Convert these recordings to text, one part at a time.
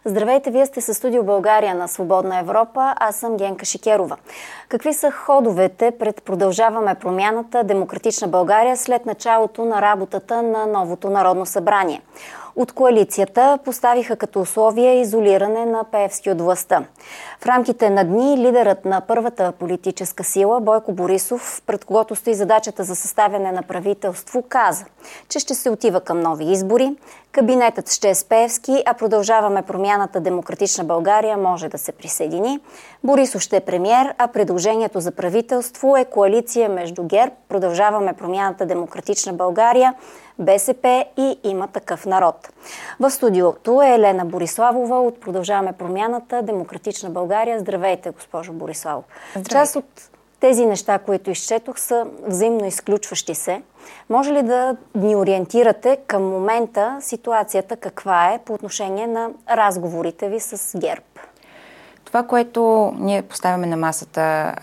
Здравейте, вие сте със Студио България на Свободна Европа. Аз съм Генка Шикерова. Какви са ходовете пред Продължаваме промяната, Демократична България след началото на работата на новото Народно събрание? От коалицията поставиха като условие изолиране на Пеевски от властта. В рамките на дни лидерът на първата политическа сила Бойко Борисов, пред когото стои задачата за съставяне на правителство, каза, че ще се отива към нови избори, кабинетът ще е с Пеевски, а Продължаваме промяната, Демократична България може да се присъедини. Борисов ще е премиер, а предложението за правителство е коалиция между ГЕРБ, Продължаваме промяната, Демократична България, БСП и Има такъв народ. В студиото е Елена Бориславова от Продължаваме промяната, Демократична България. Здравейте, госпожо Бориславова. Част от тези неща, които изчетох, са взаимно изключващи се. Може ли да ни ориентирате към момента ситуацията каква е по отношение на разговорите ви с ГЕРБ? Това, което ние поставяме на масата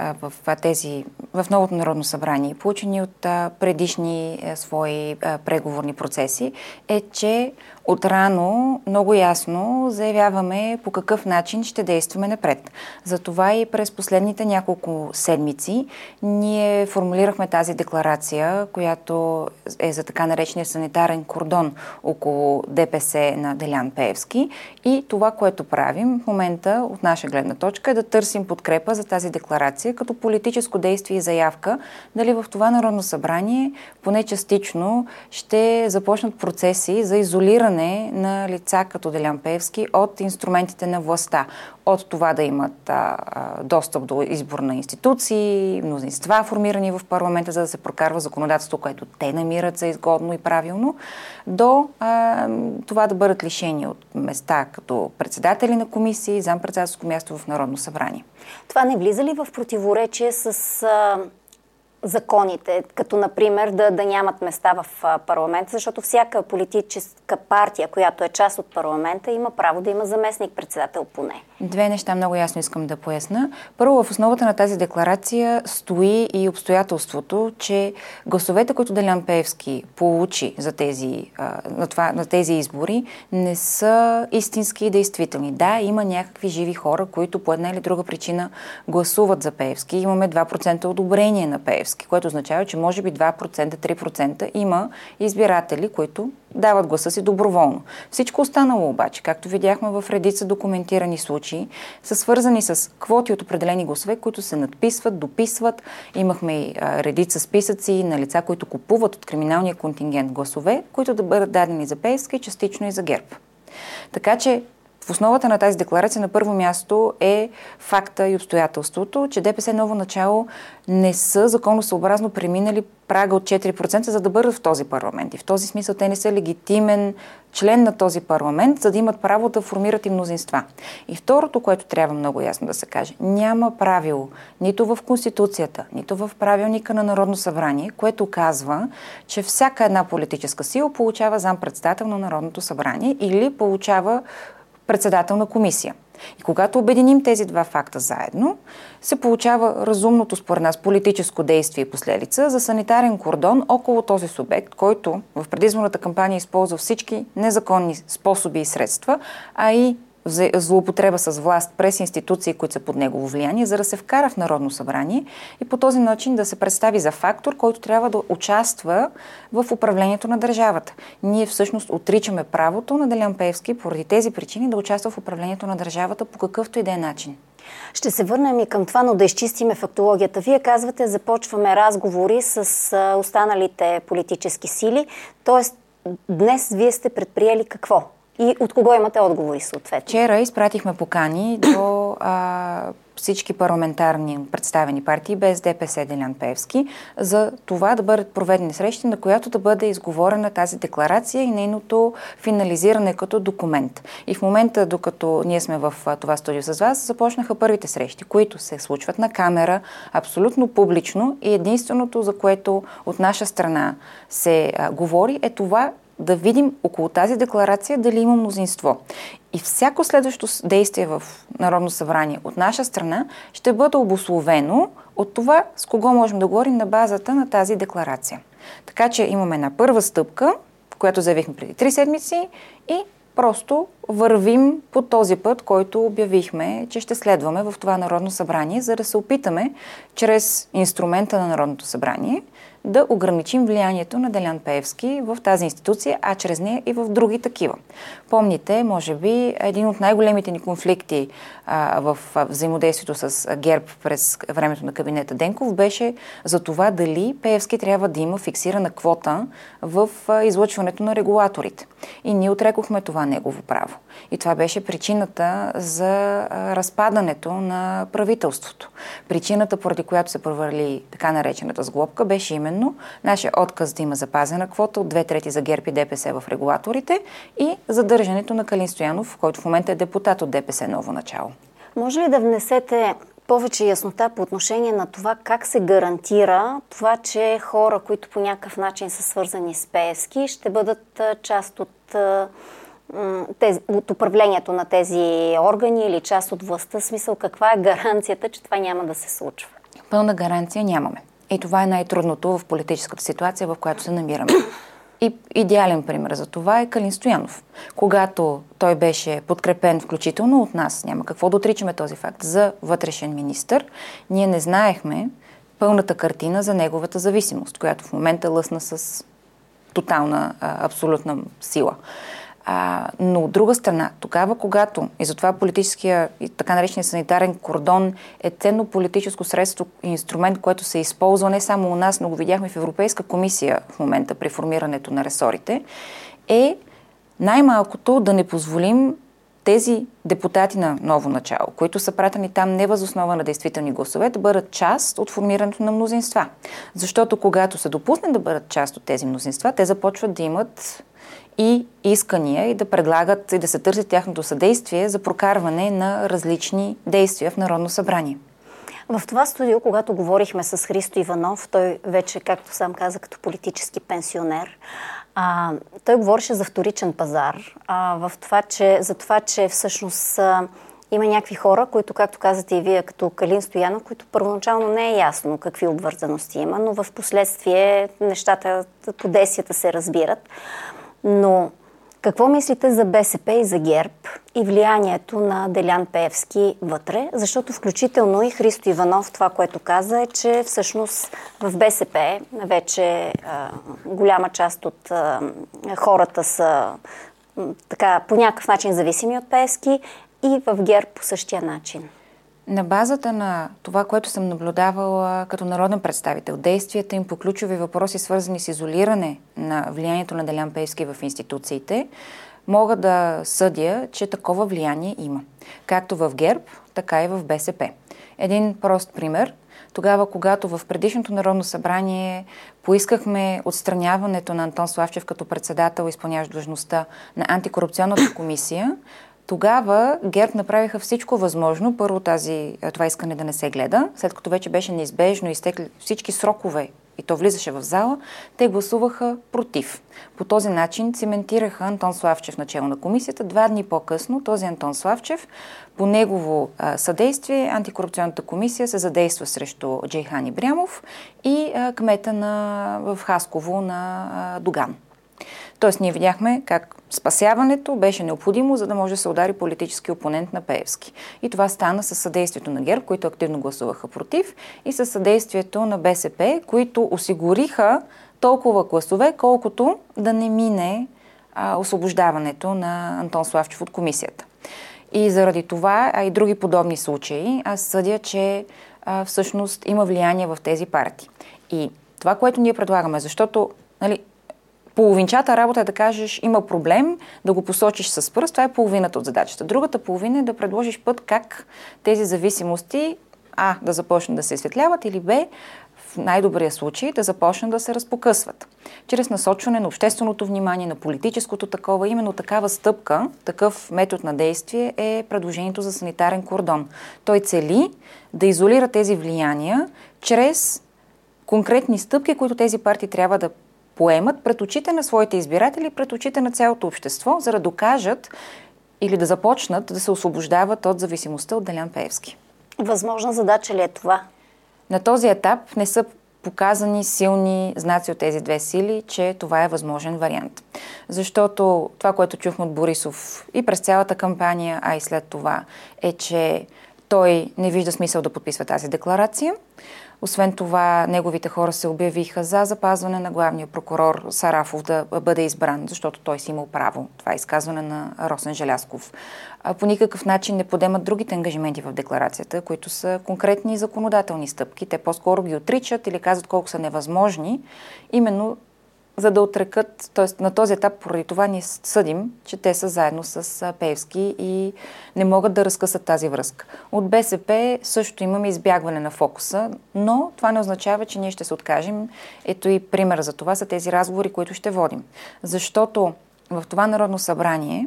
в новото Народно събрание, получени от предишни свои преговорни процеси, е, че отрано много ясно заявяваме по какъв начин ще действаме напред. Затова и през последните няколко седмици ние формулирахме тази декларация, която е за така наречения санитарен кордон около ДПС на Делян Пеевски. И това, което правим в момента от наша гледна точка, е да търсим подкрепа за тази декларация като политическо действие и заявка, дали в това Народно събрание поне частично ще започнат процеси за изолиране на лица като Делян Пеевски от инструментите на властта. От това да имат достъп до избор на институции, мнозинства формирани в парламента, за да се прокарва законодателство, което те намират за изгодно и правилно, до това да бъдат лишени от места като председатели на комисии, зампредседателско място в Народно събрание. Това не влиза ли в противоречие с законите, като например да нямат места в парламента, защото всяка политическа партия, която е част от парламента, има право да има заместник-председател поне? Две неща много ясно искам да поясна. Първо, в основата на тази декларация стои и обстоятелството, че гласовете, които Делян Пеевски получи за на тези избори, не са истински и действителни. Да, има някакви живи хора, които по една или друга причина гласуват за Пеевски. Имаме 2% одобрение на Пеевски, което означава, че може би 2%, 3% има избиратели, които дават гласа си доброволно. Всичко останало обаче, както видяхме в редица документирани случаи, са свързани с квоти от определени гласове, които се надписват, дописват. Имахме и редица списъци на лица, които купуват от криминалния контингент гласове, които да бъдат дадени за Пеевски, частично и за ГЕРБ. Така че в основата на тази декларация на първо място е факта и обстоятелството, че ДПС ново начало не са законосъобразно преминали прага от 4%, за да бъдат в този парламент. И в този смисъл те не са легитимен член на този парламент, за да имат право да формират и мнозинства. И второто, което трябва много ясно да се каже, няма правило нито в Конституцията, нито в правилника на Народно събрание, което казва, че всяка една политическа сила получава зампредседател на Народното събрание или получава председател на комисия. И когато обединим тези два факта заедно, се получава разумното според нас политическо действие и последица за санитарен кордон около този субект, който в предизборната кампания използва всички незаконни способи и средства, а и злоупотреба с власт през институции, които са под негово влияние, за да се вкара в Народно събрание и по този начин да се представи за фактор, който трябва да участва в управлението на държавата. Ние всъщност отричаме правото на Делян Пеевски поради тези причини да участва в управлението на държавата по какъвто и да е начин. Ще се върнем и към това, но да изчистиме фактологията. Вие казвате, започваме разговори с останалите политически сили, т.е. днес вие сте предприели какво? И от кого имате отговори съответно? Вчера изпратихме покани до всички парламентарни представени партии без ДПС Делян Пеевски за това да бъдат проведени срещи, на която да бъде изговорена тази декларация и нейното финализиране като документ. И в момента, докато ние сме в това студио с вас, започнаха първите срещи, които се случват на камера, абсолютно публично, и единственото, за което от наша страна се говори, е това да видим около тази декларация дали има мнозинство. И всяко следващо действие в Народно събрание от наша страна ще бъде обусловено от това с кого можем да говорим на базата на тази декларация. Така че имаме една първа стъпка, която заявихме преди 3 седмици, и просто вървим по този път, който обявихме, че ще следваме в това Народно събрание, за да се опитаме чрез инструмента на Народното събрание да ограничим влиянието на Делян Пеевски в тази институция, а чрез нея и в други такива. Помните, може би, един от най-големите ни конфликти в взаимодействието с ГЕРБ през времето на кабинета Денков беше за това дали Пеевски трябва да има фиксирана квота в излъчването на регулаторите. И ние отрекохме това негово право. И това беше причината за разпадането на правителството. Причината, поради която се провали така наречената сглобка, беше именно нашия отказ да има запазена квота от 2/3 за ГЕРБ и ДПС в регулаторите и задържането на Калин Стоянов, който в момента е депутат от ДПС Ново начало. Може ли да внесете повече яснота по отношение на това как се гарантира това, че хора, които по някакъв начин са свързани с Пеевски, ще бъдат част от управлението на тези органи или част от властта? Смисъл, каква е гаранцията, че това няма да се случва? Пълна гаранция нямаме. И това е най-трудното в политическата ситуация, в която се намираме. И идеален пример за това е Калин Стоянов. Когато той беше подкрепен включително от нас, няма какво да отричаме този факт, за вътрешен министър, ние не знаехме пълната картина за неговата зависимост, която в момента лъсна с тотална, абсолютна сила. Но от друга страна, тогава, когато и затова политическия и така наречения санитарен кордон е ценно политическо средство и инструмент, което се използва не само у нас, но го видяхме в Европейска комисия в момента при формирането на ресорите, е най-малкото да не позволим тези депутати на Ново начало, които са пратени там не въз основа на действителни гласове, да бъдат част от формирането на мнозинства. Защото когато се допусне да бъдат част от тези мнозинства, те започват да имат и искания и да предлагат и да се търси тяхното съдействие за прокарване на различни действия в Народно събрание. В това студио, когато говорихме с Христо Иванов, той вече, както сам каза, като политически пенсионер, той говореше за вторичен пазар, за това, че всъщност има някакви хора, които, както казате и вие, като Калин Стоянов, които първоначално не е ясно какви обвързаности има, но в последствие нещата по действията се разбират. Но какво мислите за БСП и за ГЕРБ и влиянието на Делян Пеевски вътре? Защото включително и Христо Иванов това, което каза, е, че всъщност в БСП вече голяма част от хората са така по някакъв начин зависими от Пеевски и в ГЕРБ по същия начин. На базата на това, което съм наблюдавала като народен представител, действията им по ключови въпроси, свързани с изолиране на влиянието на Делян Пеевски в институциите, мога да съдя, че такова влияние има. Както в ГЕРБ, така и в БСП. Един прост пример. Тогава, когато в предишното Народно събрание поискахме отстраняването на Антон Славчев като председател, изпълняващ длъжността на антикорупционната комисия, тогава ГЕРБ направиха всичко възможно, първо това искане да не се гледа, след като вече беше неизбежно и изтекли всички срокове и то влизаше в зала, те гласуваха против. По този начин циментираха Антон Славчев начело на комисията. 2 дни по-късно този Антон Славчев, по негово съдействие, антикорупционната комисия се задейства срещу Джейхан Ибрямов и кмета в Хасково на Доган. Тоест ние видяхме как спасяването беше необходимо, за да може да се удари политически опонент на Пеевски. И това стана със съдействието на ГЕРБ, които активно гласуваха против, и със съдействието на БСП, които осигуриха толкова гласове, колкото да не мине освобождаването на Антон Славчев от комисията. И заради това, а и други подобни случаи, аз съдя, че всъщност има влияние в тези партии. И това, което ние предлагаме, защото половинчата работа е да кажеш има проблем, да го посочиш с пръст, това е половината от задачата. Другата половина е да предложиш път как тези зависимости да започнат да се изсветляват или Б, в най-добрия случай да започнат да се разпокъсват. Чрез насочване на общественото внимание, на политическото такова, именно такава стъпка, такъв метод на действие е предложението за санитарен кордон. Той цели да изолира тези влияния чрез конкретни стъпки, които тези партии трябва да поемат пред очите на своите избиратели, пред очите на цялото общество, за да докажат или да започнат да се освобождават от зависимостта от Делян Пеевски. Възможна задача ли е това? На този етап не са показани силни знаци от тези две сили, че това е възможен вариант. Защото това, което чухме от Борисов и през цялата кампания, а и след това, е, че той не вижда смисъл да подписва тази декларация. Освен това, неговите хора се обявиха за запазване на главния прокурор Сарафов да бъде избран, защото той си имал право. Това е изказване на Росен Желязков. По никакъв начин не подемат другите ангажименти в декларацията, които са конкретни законодателни стъпки. Те по-скоро ги отричат или казват колко са невъзможни, именно за да отрекат, т.е. на този етап поради това ние съдим, че те са заедно с Пеевски и не могат да разкъсат тази връзка. От БСП също имаме избягване на фокуса, но това не означава, че ние ще се откажем. Ето и пример за това са тези разговори, които ще водим. Защото в това Народно събрание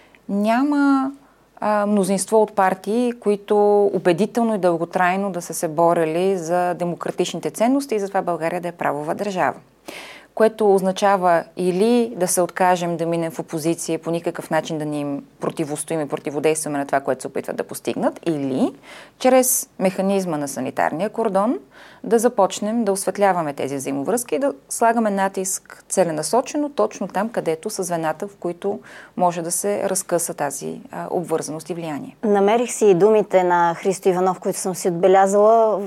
няма мнозинство от партии, които убедително и дълготрайно да са се борили за демократичните ценности и за това България да е правова държава. Което означава или да се откажем да минем в опозиция, по никакъв начин да ни им противостоим и противодействаме на това, което се опитват да постигнат, или чрез механизма на санитарния кордон да започнем да осветляваме тези взаимовръзки и да слагаме натиск целенасочено, точно там, където са звената, в които може да се разкъса тази обвързаност и влияние. Намерих си думите на Христо Иванов, които съм си отбелязала,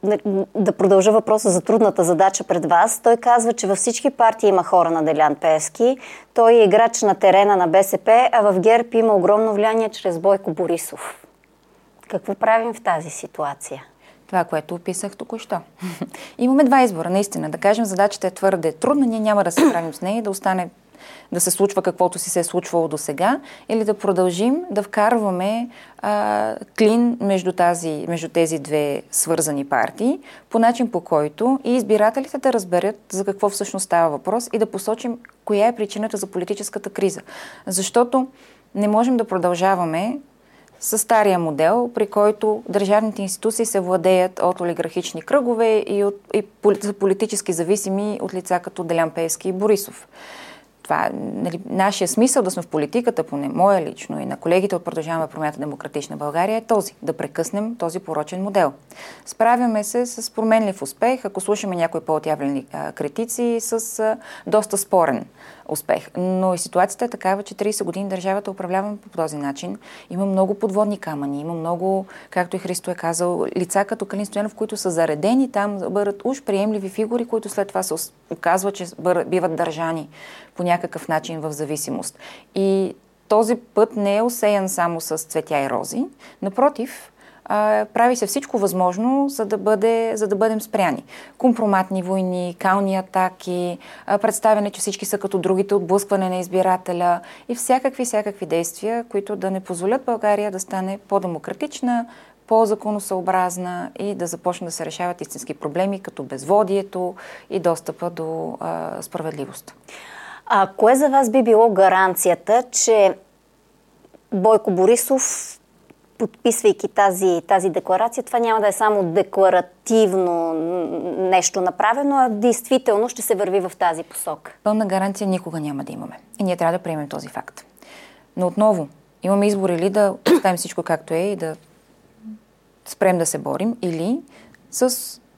да продължа въпроса за трудната задача пред вас. Той казва, че във всички партии има хора на Делян Пеевски. Той е играч на терена на БСП, а в ГЕРБ има огромно влияние чрез Бойко Борисов. Какво правим в тази ситуация? Това, което описах току-що. Имаме два избора, наистина. Да кажем, задачата е твърде трудна, ние няма да се справим с нея и да остане да се случва каквото си се е случвало до сега, или да продължим да вкарваме клин между тези две свързани партии, по начин по който и избирателите да разберат за какво всъщност става въпрос и да посочим коя е причината за политическата криза. Защото не можем да продължаваме със стария модел, при който държавните институции се владеят от олигархични кръгове и са политически зависими от лица като Делян Пеевски и Борисов. Това, нашия смисъл да сме в политиката, поне моя лично и на колегите от Продължаваме промяната Демократична България, е този, да прекъснем този порочен модел. Справяме се с променлив успех, ако слушаме някои по-отявлени критици, с доста спорен успех. Но и ситуацията е такава, че 30 години държавата управляваме по този начин. Има много подводни камъни, има много, както и Христо е казал, лица като Калин Стоянов, които са заредени там, да бъдат уж приемливи фигури, които след това се оказва, че биват държани по някакъв начин в зависимост. И този път не е осеян само с цветя и рози. Напротив, прави се всичко възможно, за да бъдем спряни. Компроматни войни, кални атаки, представяне, че всички са като другите, отблъскване на избирателя и всякакви действия, които да не позволят България да стане по-демократична, по-законосъобразна и да започне да се решават истински проблеми, като безводието и достъпа до справедливост. А кое за вас би било гаранцията, че Бойко Борисов, подписвайки тази декларация, това няма да е само декларативно нещо направено, а действително ще се върви в тази посока? Пълна гаранция никога няма да имаме. И ние трябва да приемем този факт. Но отново, имаме избор или да оставим всичко както е и да спрем да се борим, или с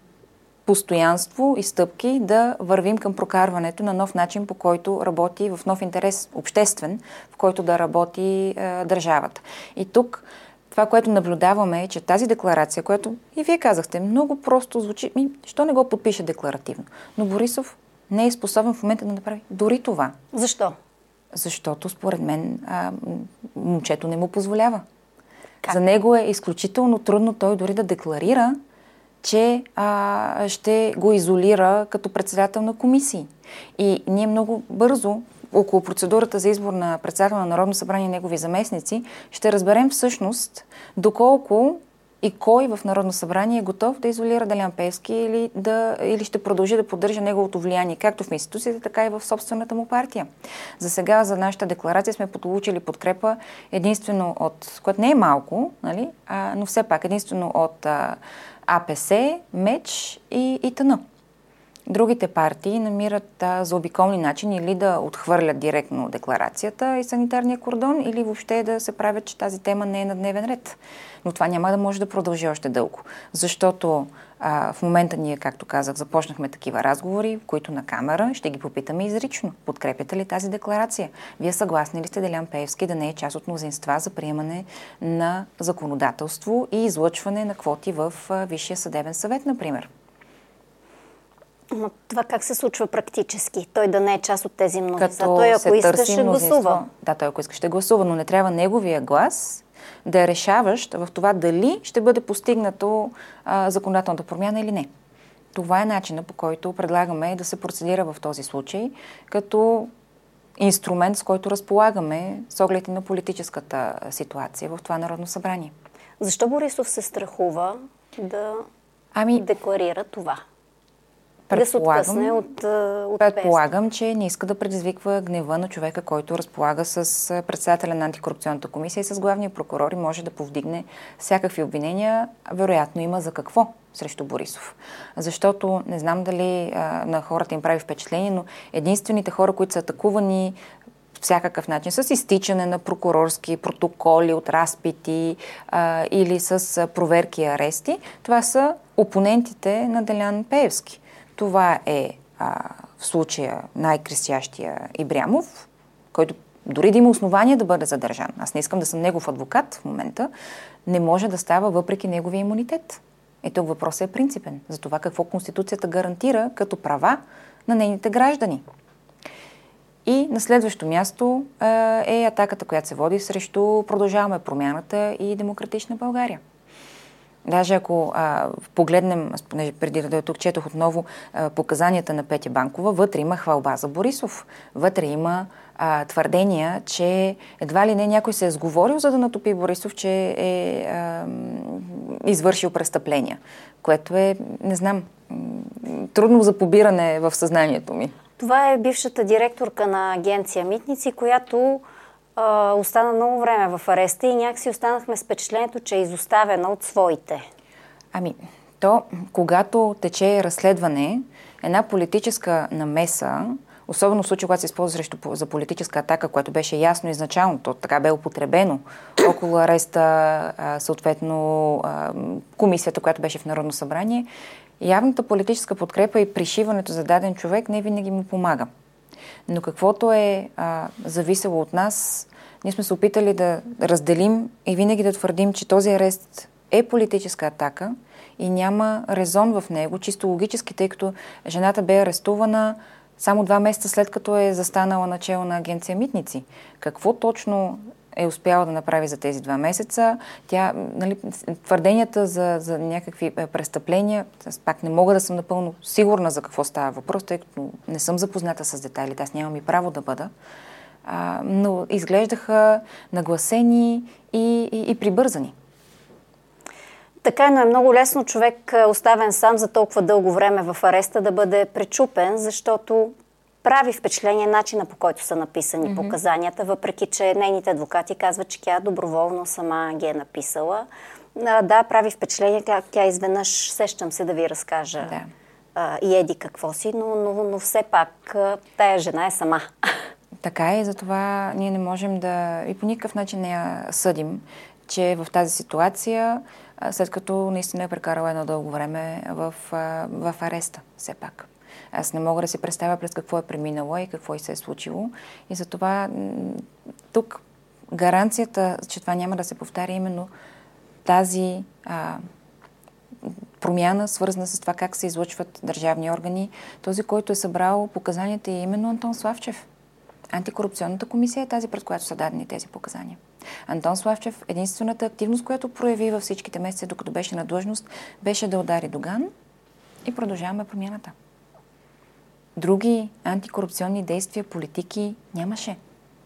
постоянство и стъпки да вървим към прокарването на нов начин, по който работи в нов интерес обществен, в който да работи държавата. И тук това, което наблюдаваме е, че тази декларация, която и вие казахте, много просто звучи, що не го подпише декларативно? Но Борисов не е способен в момента да направи дори това. Защо? Защото според мен момчето не му позволява. Как? За него е изключително трудно той дори да декларира, че ще го изолира като председател на комисии. И ние много бързо, около процедурата за избор на председател на Народно събрание и негови заместници, ще разберем всъщност доколко и кой в Народно събрание е готов да изолира Делян Пеевски или ще продължи да поддържа неговото влияние, както в институциите, така и в собствената му партия. За сега, за нашата декларация сме получили подкрепа единствено от, което не е малко, нали? Но все пак единствено от АПС, МЕЧ и ИТН. Другите партии намират заобиколни начини или да отхвърлят директно декларацията и санитарния кордон, или въобще да се правят, че тази тема не е на дневен ред. Но това няма да може да продължи още дълго, защото в момента ние, както казах, започнахме такива разговори, в които на камера ще ги попитаме изрично. Подкрепяте ли тази декларация? Вие съгласни ли сте Делян Пеевски да не е част от мнозинства за приемане на законодателство и излъчване на квоти в Висшия съдебен съвет, например? Но това как се случва практически? Той да не е част от тези мнозинства. Той, ако иска, ще гласува. Да, той ако иска, ще гласува, но не трябва неговия глас да е решаващ в това дали ще бъде постигнато законодателната промяна или не. Това е начинът, по който предлагаме да се процедира в този случай, като инструмент, с който разполагаме с оглед на политическата ситуация в това Народно събрание. Защо Борисов се страхува да декларира това? Да се откъсне от предполагам, че не иска да предизвиква гнева на човека, който разполага с председателя на антикорупционната комисия и с главния прокурор и може да повдигне всякакви обвинения. Вероятно има за какво срещу Борисов. Защото не знам дали на хората им прави впечатление, но единствените хора, които са атакувани всякакъв начин, с изтичане на прокурорски протоколи от разпити или с проверки и арести, това са опонентите на Делян Пеевски. Това е в случая най-крещящия Ибрямов, който дори да има основание да бъде задържан. Аз не искам да съм негов адвокат в момента. Не може да става въпреки неговия имунитет. И тук въпросът е принципен. За това какво Конституцията гарантира като права на нейните граждани. И на следващо място е атаката, която се води срещу Продължаваме промяната и Демократична България. Даже ако погледнем, преди да тук четох отново показанията на Петя Банкова, вътре има хвалба за Борисов. Вътре има твърдения, че едва ли не някой се е сговорил, за да натопи Борисов, че е извършил престъпления. Което е, не знам, трудно за побиране в съзнанието ми. Това е бившата директорка на агенция Митници, която остана много време в ареста и някакси останахме с впечатлението, че е изоставена от своите. Когато тече разследване, една политическа намеса, особено в случай, когато се използва за политическа атака, което беше ясно изначално, то така бе употребено около ареста, съответно комисията, която беше в Народно събрание, явната политическа подкрепа и пришиването за даден човек не винаги му помага. Но каквото е зависело от нас, ние сме се опитали да разделим и винаги да твърдим, че този арест е политическа атака и няма резон в него, чисто логически, тъй като жената бе арестувана само 2 месеца след като е застанала начело на агенция Митници. Какво точно е успяла да направи за тези 2 месеца? Тя, твърденията за някакви престъпления, пак не мога да съм напълно сигурна за какво става въпрос, тъй като не съм запозната с детайлите, аз нямам и право да бъда, но изглеждаха нагласени и прибързани. Така, но е много лесно човек, оставен сам за толкова дълго време в ареста, да бъде пречупен, защото прави впечатление начина, по който са написани показанията, въпреки че нейните адвокати казват, че тя доброволно сама ги е написала. Да, прави впечатление, как тя изведнъж, сещам се да ви разкажа и еди какво си, но все пак тая жена е сама. Така е, затова ние не можем да и по никакъв начин не я съдим, че в тази ситуация, след като наистина е прекарала едно дълго време в ареста, все пак. Аз не мога да си представя през какво е преминала и какво и се е случило. И затова тук гаранцията, че това няма да се повтаря, именно тази промяна, свързана с това как се излъчват държавни органи. Този, който е събрал показанията, е именно Антон Славчев. Антикорупционната комисия е тази, пред която са дадени тези показания. Антон Славчев, единствената активност, която прояви във всичките месеци, докато беше на длъжност, беше да удари Доган и Продължаваме промяната. Други антикорупционни действия, политики нямаше.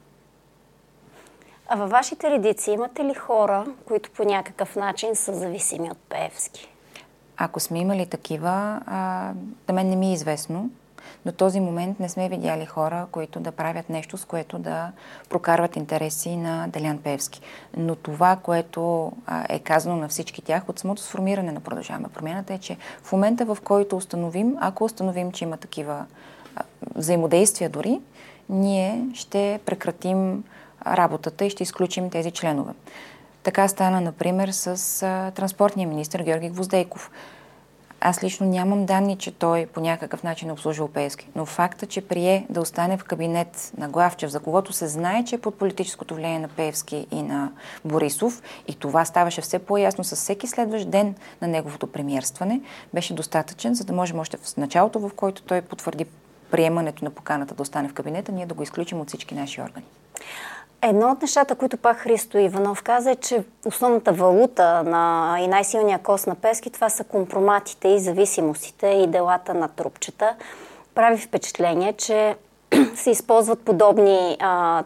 А във вашите редици имате ли хора, които по някакъв начин са зависими от Пеевски? Ако сме имали такива, на мен не ми е известно. До този момент не сме видяли хора, които да правят нещо, с което да прокарват интереси на Делян Пеевски. Но това, което е казано на всички тях от самото сформиране на Продължаваме промяната е, че в момента, в който ако установим, че има такива взаимодействия дори, ние ще прекратим работата и ще изключим тези членове. Така стана, например, с транспортния министър Георги Гвоздейков. Аз лично нямам данни, че той по някакъв начин е обслужил Пеевски, но факта, че прие да остане в кабинет на Главчев, за когото се знае, че е под политическото влияние на Пеевски и на Борисов, и това ставаше все по-ясно с всеки следващ ден на неговото премиерстване, беше достатъчен, за да можем още в началото, в който той потвърди приемането на поканата да остане в кабинета, ние да го изключим от всички наши органи. Едно от нещата, които пак Христо Иванов каза, е, че основната валута и най-силния кост на Пеевски, това са компроматите и зависимостите и делата на трупчета. Прави впечатление, че се използват подобни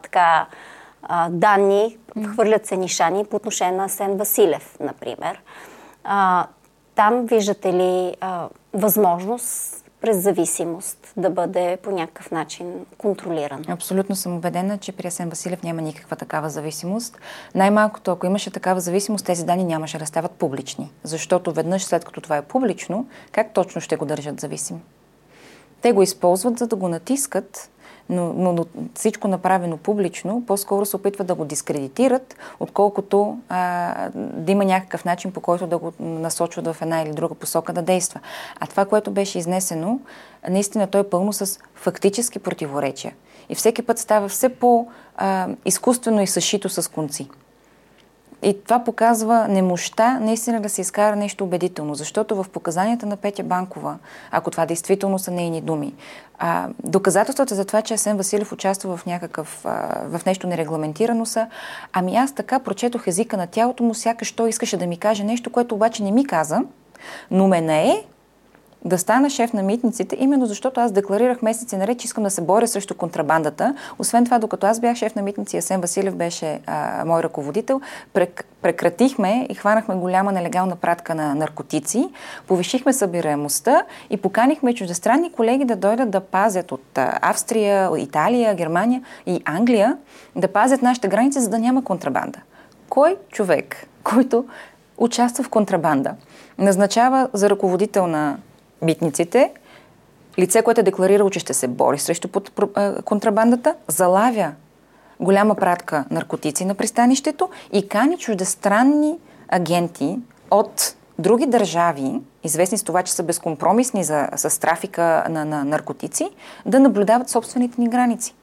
данни, хвърлят се нишани по отношение на Асен Василев, например. Там виждате ли възможност през зависимост да бъде по някакъв начин контролиран? Абсолютно съм убедена, че при Асен Василев няма никаква такава зависимост. Най-малкото, ако имаше такава зависимост, тези данни нямаше да стават публични. Защото веднъж след като това е публично, как точно ще го държат зависим? Те го използват, за да го натискат, но всичко направено публично, по-скоро се опитват да го дискредитират, отколкото да има някакъв начин, по който да го насочват в една или друга посока да действа. А това, което беше изнесено, наистина то е пълно с фактически противоречия. И всеки път става все по-изкуствено и съшито с конци. И това показва немощта наистина да се изкара нещо убедително, защото в показанията на Петя Банкова, ако това действително са нейни думи, доказателствата за това, че Асен Василев участва в нещо нерегламентирано са, аз така прочетох езика на тялото му, сякаш той искаше да ми каже нещо, което обаче не ми каза, но ме нае да стана шеф на митниците, именно защото аз декларирах месеци наред, че искам да се боря срещу контрабандата. Освен това, докато аз бях шеф на митници, Асен Василев беше мой ръководител, прекратихме и хванахме голяма нелегална пратка на наркотици, повишихме събираемостта и поканихме чуждестранни колеги да дойдат да пазят от Австрия, Италия, Германия и Англия, да пазят нашите граници, за да няма контрабанда. Кой човек, който участва в контрабанда, назначава за ръководител на митниците лице, което е декларирало, че ще се бори срещу контрабандата, залавя голяма пратка наркотици на пристанището и кани чуждестранни агенти от други държави, известни с това, че са безкомпромисни с трафика на наркотици, да наблюдават собствените ни граници.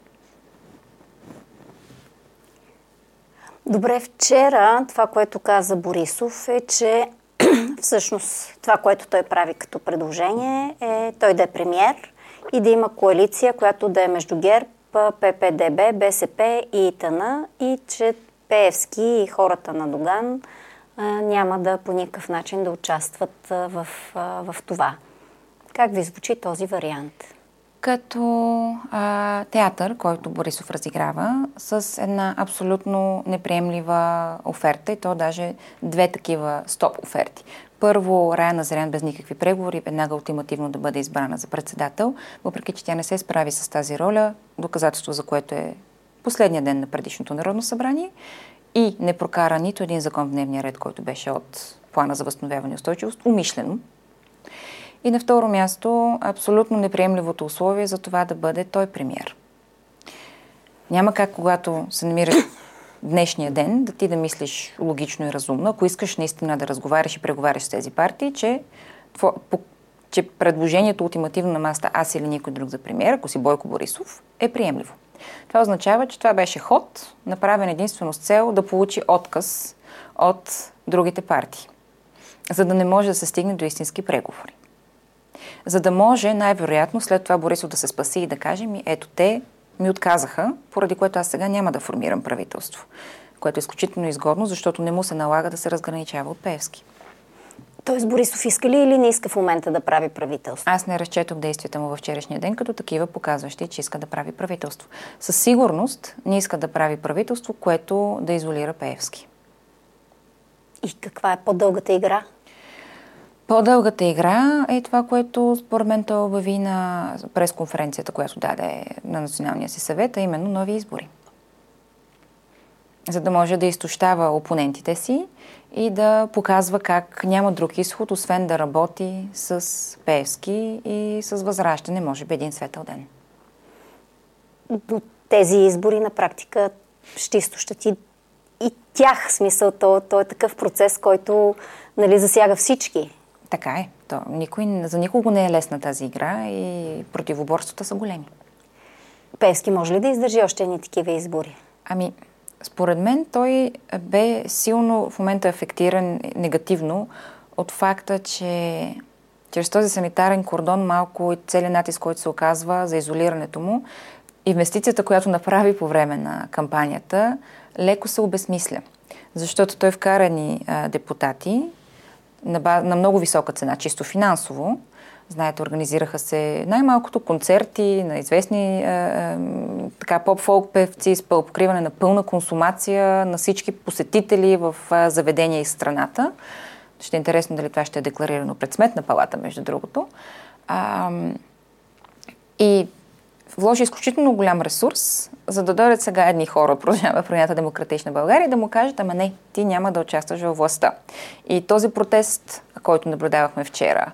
Добре, вчера това, което каза Борисов е, че всъщност това, което той прави като предложение е той да е премиер и да има коалиция, която да е между ГЕРБ, ППДБ, БСП и ИТН, и че Пеевски и хората на Доган няма да по никакъв начин да участват в това. Как ви звучи този вариант? Като театър, който Борисов разиграва, с една абсолютно неприемлива оферта, и то даже две такива стоп оферти. Първо, Рая Назарян без никакви преговори, веднага ултимативно да бъде избрана за председател, въпреки че тя не се справи с тази роля, доказателство за което е последния ден на предишното Народно събрание, и не прокара нито един закон в дневния ред, който беше от Плана за възстановяване и устойчивост, умишлено. И на второ място, абсолютно неприемливото условие за това да бъде той премиер. Няма как, когато се намираш днешния ден, да ти да мислиш логично и разумно, ако искаш наистина да разговаряш и преговаряш с тези партии, че предложението ултимативно на масата аз или никой друг за премиер, ако си Бойко Борисов, е приемливо. Това означава, че това беше ход, направен единствено с цел да получи отказ от другите партии, за да не може да се стигне до истински преговори. За да може най-вероятно след това Борисов да се спаси и да каже ето те ми отказаха, поради което аз сега няма да формирам правителство, което е изключително изгодно, защото не му се налага да се разграничава от Пеевски. Тоест Борисов иска ли или не иска в момента да прави правителство? Аз не разчетох действията му във вчерашния ден като такива, показващи, че иска да прави правителство. Със сигурност не иска да прави правителство, което да изолира Пеевски. И каква е по-дългата игра? По-дългата игра е това, което според мен той обяви на пресконференцията, която даде на Националния си съвет, а именно нови избори. За да може да изтощава опонентите си и да показва как няма друг изход, освен да работи с Пеевски и с Възраждане, може би един светъл ден. Тези избори на практика ще изтощат и тях. Смисъл, то е такъв процес, който засяга всички. Така е. За никого не е лесна тази игра и противоборствата са големи. Пеевски може ли да издържи още едни такива избори? Според мен той бе силно в момента афектиран негативно от факта, че чрез този санитарен кордон малко и целият натиск, който се оказва за изолирането му, инвестицията, която направи по време на кампанията, леко се обезмисля. Защото той вкара ни депутати на много висока цена, чисто финансово. Знаете, организираха се най-малкото концерти на известни поп-фолк певци с покриване на пълна консумация на всички посетители в заведения из страната. Ще е интересно дали това ще е декларирано пред Сметна палата, между другото. И вложи изключително голям ресурс, за да дойдат сега едни хора от Продължаваме промяната Демократична България и да му кажат, ама не, ти няма да участваш във властта. И този протест, който наблюдавахме вчера,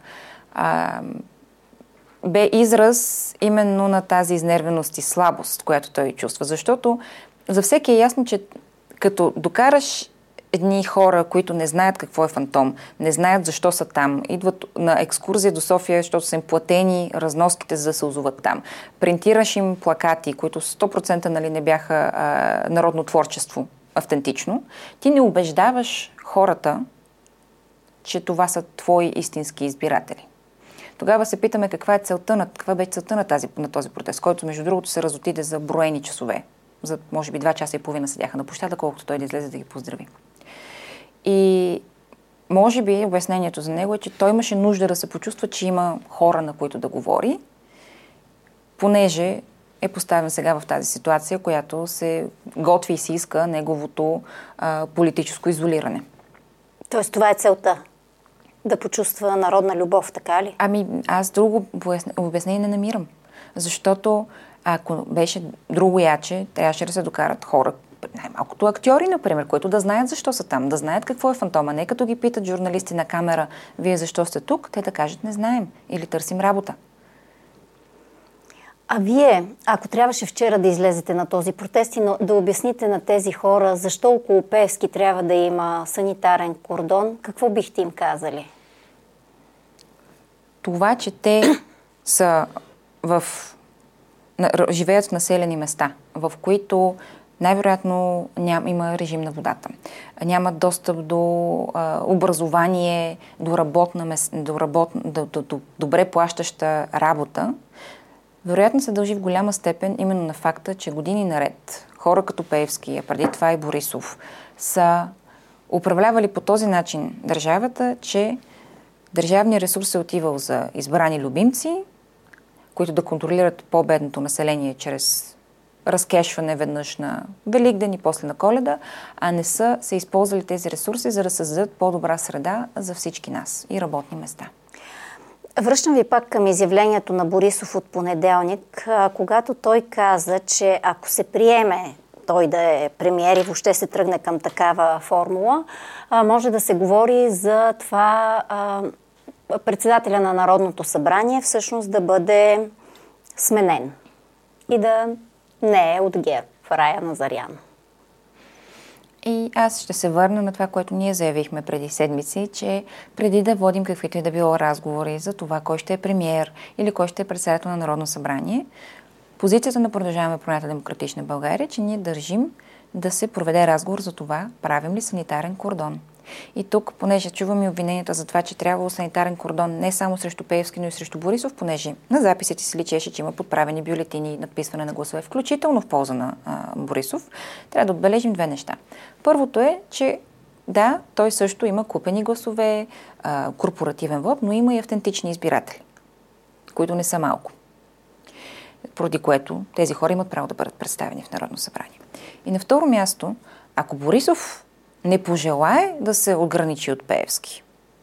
бе израз именно на тази изнервеност и слабост, която той чувства. Защото за всеки е ясно, че като докараш едни хора, които не знаят какво е фантом, не знаят защо са там, идват на екскурзия до София, защото са им платени разноските, за да се озоват там. Принтираш им плакати, които 100% не бяха народно творчество автентично. Ти не убеждаваш хората, че това са твои истински избиратели. Тогава се питаме каква бе целта на този протест, който между другото се разотиде за броени часове. За може би 2 часа и половина седяха на площада, колкото той да излезе да ги поздрави. И може би обяснението за него е, че той имаше нужда да се почувства, че има хора, на които да говори, понеже е поставен сега в тази ситуация, която се готви и се иска неговото политическо изолиране. Тоест това е целта? Да почувства народна любов, така ли? Аз друго обяснение не намирам. Защото ако беше друго яче, трябваше да се докарат хора, най-малкото актьори, например, които да знаят защо са там, да знаят какво е фантома. Не като ги питат журналисти на камера, вие защо сте тук, те да кажат не знаем или търсим работа. А вие, ако трябваше вчера да излезете на този протест и да обясните на тези хора защо около Пеевски трябва да има санитарен кордон, какво бихте им казали? Това, че те са живеят в населени места, в които най-вероятно има режим на водата. Нямат достъп до образование, до добре плащаща работа. Вероятно се дължи в голяма степен именно на факта, че години наред хора като Пеевски, а преди това и Борисов, са управлявали по този начин държавата, че държавният ресурс е отивал за избрани любимци, които да контролират по-бедното население чрез разкешване веднъж на Великден и после на Коледа, а не са се използвали тези ресурси, за да създадат по-добра среда за всички нас и работни места. Връщам ви пак към изявлението на Борисов от понеделник, когато той каза, че ако се приеме той да е премиер и въобще се тръгне към такава формула, може да се говори за това председателя на Народното събрание всъщност да бъде сменен и да не е от ГЕРБ, Рая Назарян. И аз ще се върна на това, което ние заявихме преди седмици, че преди да водим каквито и да било разговори за това кой ще е премиер или кой ще е председател на Народно събрание, позицията на Продължаваме промяната Демократична България, че ние държим да се проведе разговор за това, правим ли санитарен кордон. И тук, понеже чувам и обвиненията за това, че трябвало санитарен кордон не само срещу Пеевски, но и срещу Борисов, понеже на записите си личеше, че има подправени бюлетини и надписване на гласове, включително в полза на Борисов, трябва да отбележим 2 неща. Първото е, че да, той също има купени гласове, корпоративен вот, но има и автентични избиратели, които не са малко. Поради което тези хора имат право да бъдат представени в Народно събрание. И на второ място, ако Борисов не пожелае да се ограничи от Пеевски,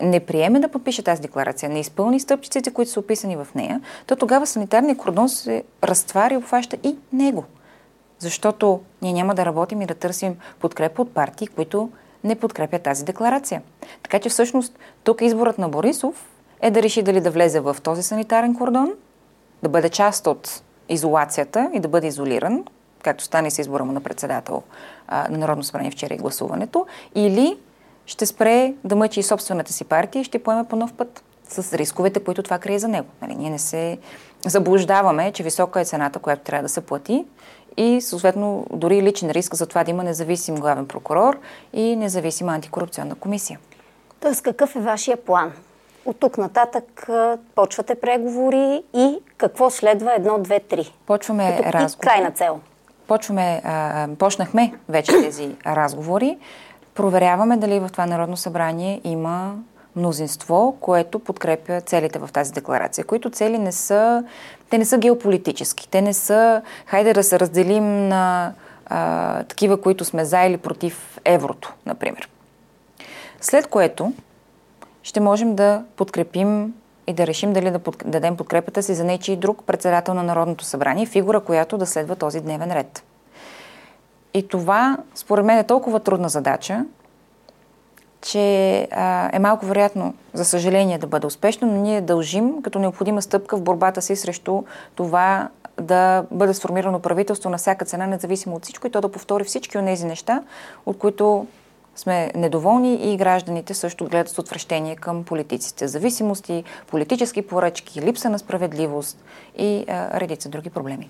не приеме да подпише тази декларация, не изпълни стъпчиците, които са описани в нея, то тогава санитарният кордон се разтваря и обхваща и него. Защото ние няма да работим и да търсим подкрепа от партии, които не подкрепят тази декларация. Така че всъщност тук изборът на Борисов е да реши дали да влезе в този санитарен кордон, да бъде част от изолацията и да бъде изолиран, както стане с избора му на председател на Народно събрание вчера и гласуването, или ще спре да мъчи и собствената си партия и ще поеме по нов път с рисковете, които това крие за него. Нали, ние не се заблуждаваме, че висока е цената, която трябва да се плати и съответно дори личен риск за това да има независим главен прокурор и независима антикорупционна комисия. Тоест, какъв е вашия план? От тук нататък почвате преговори и какво следва 1, 2, 3? Почваме разговори. Крайна цел. Почнахме вече тези разговори. Проверяваме дали в това Народно събрание има мнозинство, което подкрепя целите в тази декларация, които цели не са геополитически. Те не са, хайде да се разделим на такива, които сме за или против еврото, например. След което ще можем да подкрепим и да решим дали да дадем подкрепата си за нечий друг председател на Народното събрание, фигура, която да следва този дневен ред. И това, според мен, е толкова трудна задача, че е малко вероятно, за съжаление, да бъде успешно, но ние дължим като необходима стъпка в борбата си срещу това да бъде сформирано правителство на всяка цена, независимо от всичко, и то да повтори всички от тези неща, от които сме недоволни, и гражданите също гледат с отвращение към политиците. Зависимости, политически поръчки, липса на справедливост и редица други проблеми.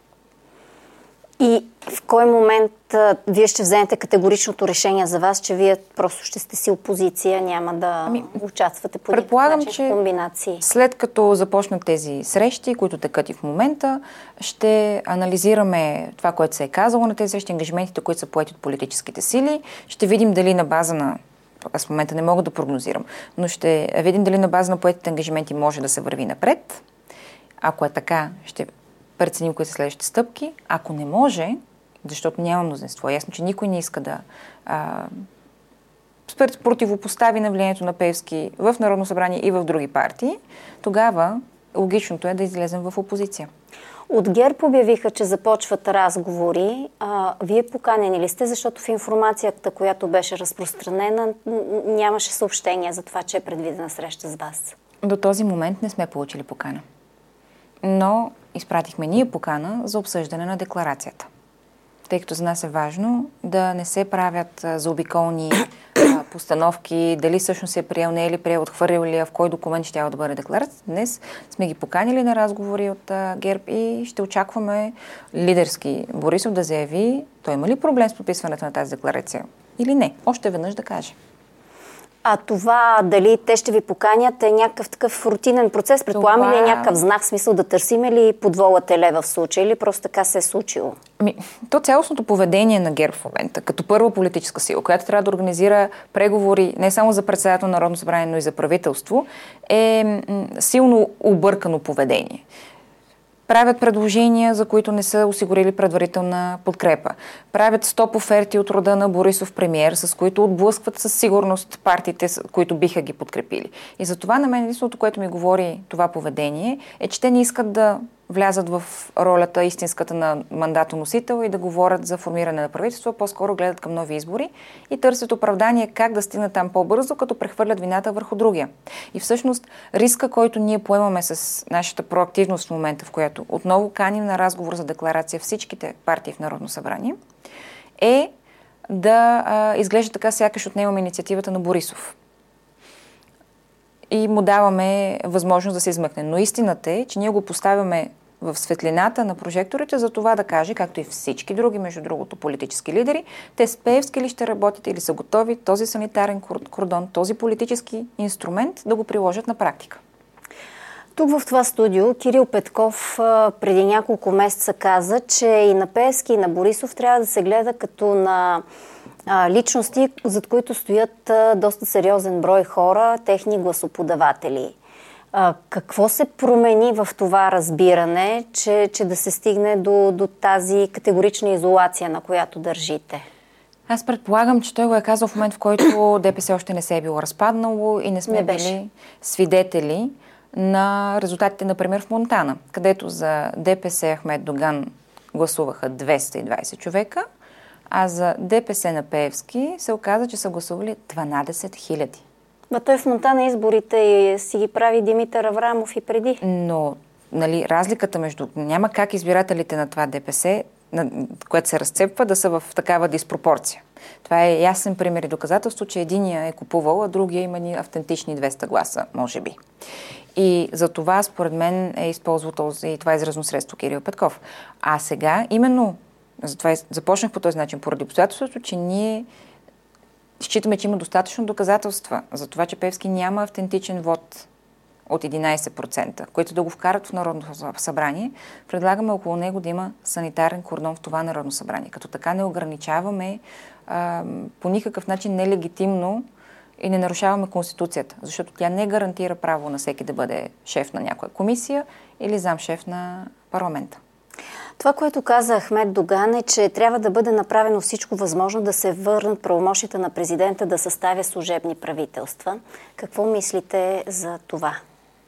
И в кой момент вие ще вземете категоричното решение за вас, че вие просто ще сте си опозиция, няма да участвате по никакъв начин в комбинации? След като започнат тези срещи, които текат и в момента, ще анализираме това, което се е казало на тези срещи, ангажиментите, които са поети от политическите сили. Ще видим дали на база на... Аз в момента не мога да прогнозирам, но ще видим дали на база на поетите ангажименти може да се върви напред. Ако е така, ще преценим кои са следващите стъпки. Ако не може, защото няма мнозинство, ясно, че никой не иска да противопостави на влиянието на Пеевски в Народно събрание и в други партии, тогава логичното е да излезем в опозиция. От ГЕРБ обявиха, че започват разговори. Вие поканени ли сте? Защото в информацията, която беше разпространена, нямаше съобщение за това, че е предвидена среща с вас. До този момент не сме получили покана. Но изпратихме ние покана за обсъждане на декларацията. Тъй като за нас е важно да не се правят заобиколни постановки, дали всъщност се е приел, не е ли приел, отхвърлил ли, в кой документ ще да бъде декларация. Днес сме ги поканили на разговори от ГЕРБ и ще очакваме лидерски Борисов да заяви, той има ли проблем с подписването на тази декларация или не. Още веднъж да каже. А това дали те ще ви поканят е някакъв такъв рутинен процес? Предполагам ли е някакъв знак, смисъл да търсим ли подвола теле в случая или просто така се е случило? То цялостното поведение на ГЕРБ в момента, като първа политическа сила, която трябва да организира преговори не само за председател на Народно събрание, но и за правителство, е силно объркано поведение. Правят предложения, за които не са осигурили предварителна подкрепа. Правят 100 оферти от рода на Борисов премиер, с които отблъскват със сигурност партиите, които биха ги подкрепили. И за това на мен единственото, което ми говори това поведение, е, че те не искат да влязат в ролята истинската на мандатоносител и да говорят за формиране на правителство, по-скоро гледат към нови избори и търсят оправдание как да стигнат там по-бързо, като прехвърлят вината върху другия. И всъщност риска, който ние поемаме с нашата проактивност в момента, в която отново каним на разговор за декларация всичките партии в Народно събрание, е да изглежда така, сякаш отнемаме инициативата на Борисов. И му даваме възможност да се измъкне. Но истината е, че ние го поставяме в светлината на прожекторите за това да каже, както и всички други, между другото, политически лидери, те с Пеевски ли ще работят или са готови този санитарен кордон, този политически инструмент да го приложат на практика. Тук в това студио Кирил Петков преди няколко месеца каза, че и на Пеевски, и на Борисов трябва да се гледа като на личности, зад които стоят доста сериозен брой хора, техни гласоподаватели. Какво се промени в това разбиране, че да се стигне до тази категорична изолация, на която държите? Аз предполагам, че той го е казал в момент, в който ДПС още не се е било разпаднало и не сме били свидетели на резултатите, например, в Монтана, където за ДПС Ахмед Доган гласуваха 220 човека, а за ДПС на Пеевски се оказа, че са гласували 12 хиляди. Той в Монтана изборите и си ги прави Димитър Аврамов и преди. Но, нали, разликата между... Няма как избирателите на това ДПС, което се разцепва, да са в такава диспропорция. Това е ясен пример и доказателство, че единия е купувал, а другия има ни автентични 200 гласа, може би. И за това, според мен, е използвал това изразно средство Кирил Петков. А сега, именно, затова започнах по този начин, поради обстоятелството, че ние считаме, че има достатъчно доказателства за това, че Пеевски няма автентичен вод от 11%, които да го вкарат в Народното събрание, предлагаме около него да има санитарен кордон в това Народно събрание. Като така не ограничаваме по никакъв начин нелегитимно и не нарушаваме Конституцията, защото тя не гарантира право на всеки да бъде шеф на някоя комисия или замшеф на парламента. Това, което каза Ахмед Доган, е, че трябва да бъде направено всичко възможно да се върнат правомощията на президента да съставя служебни правителства. Какво мислите за това?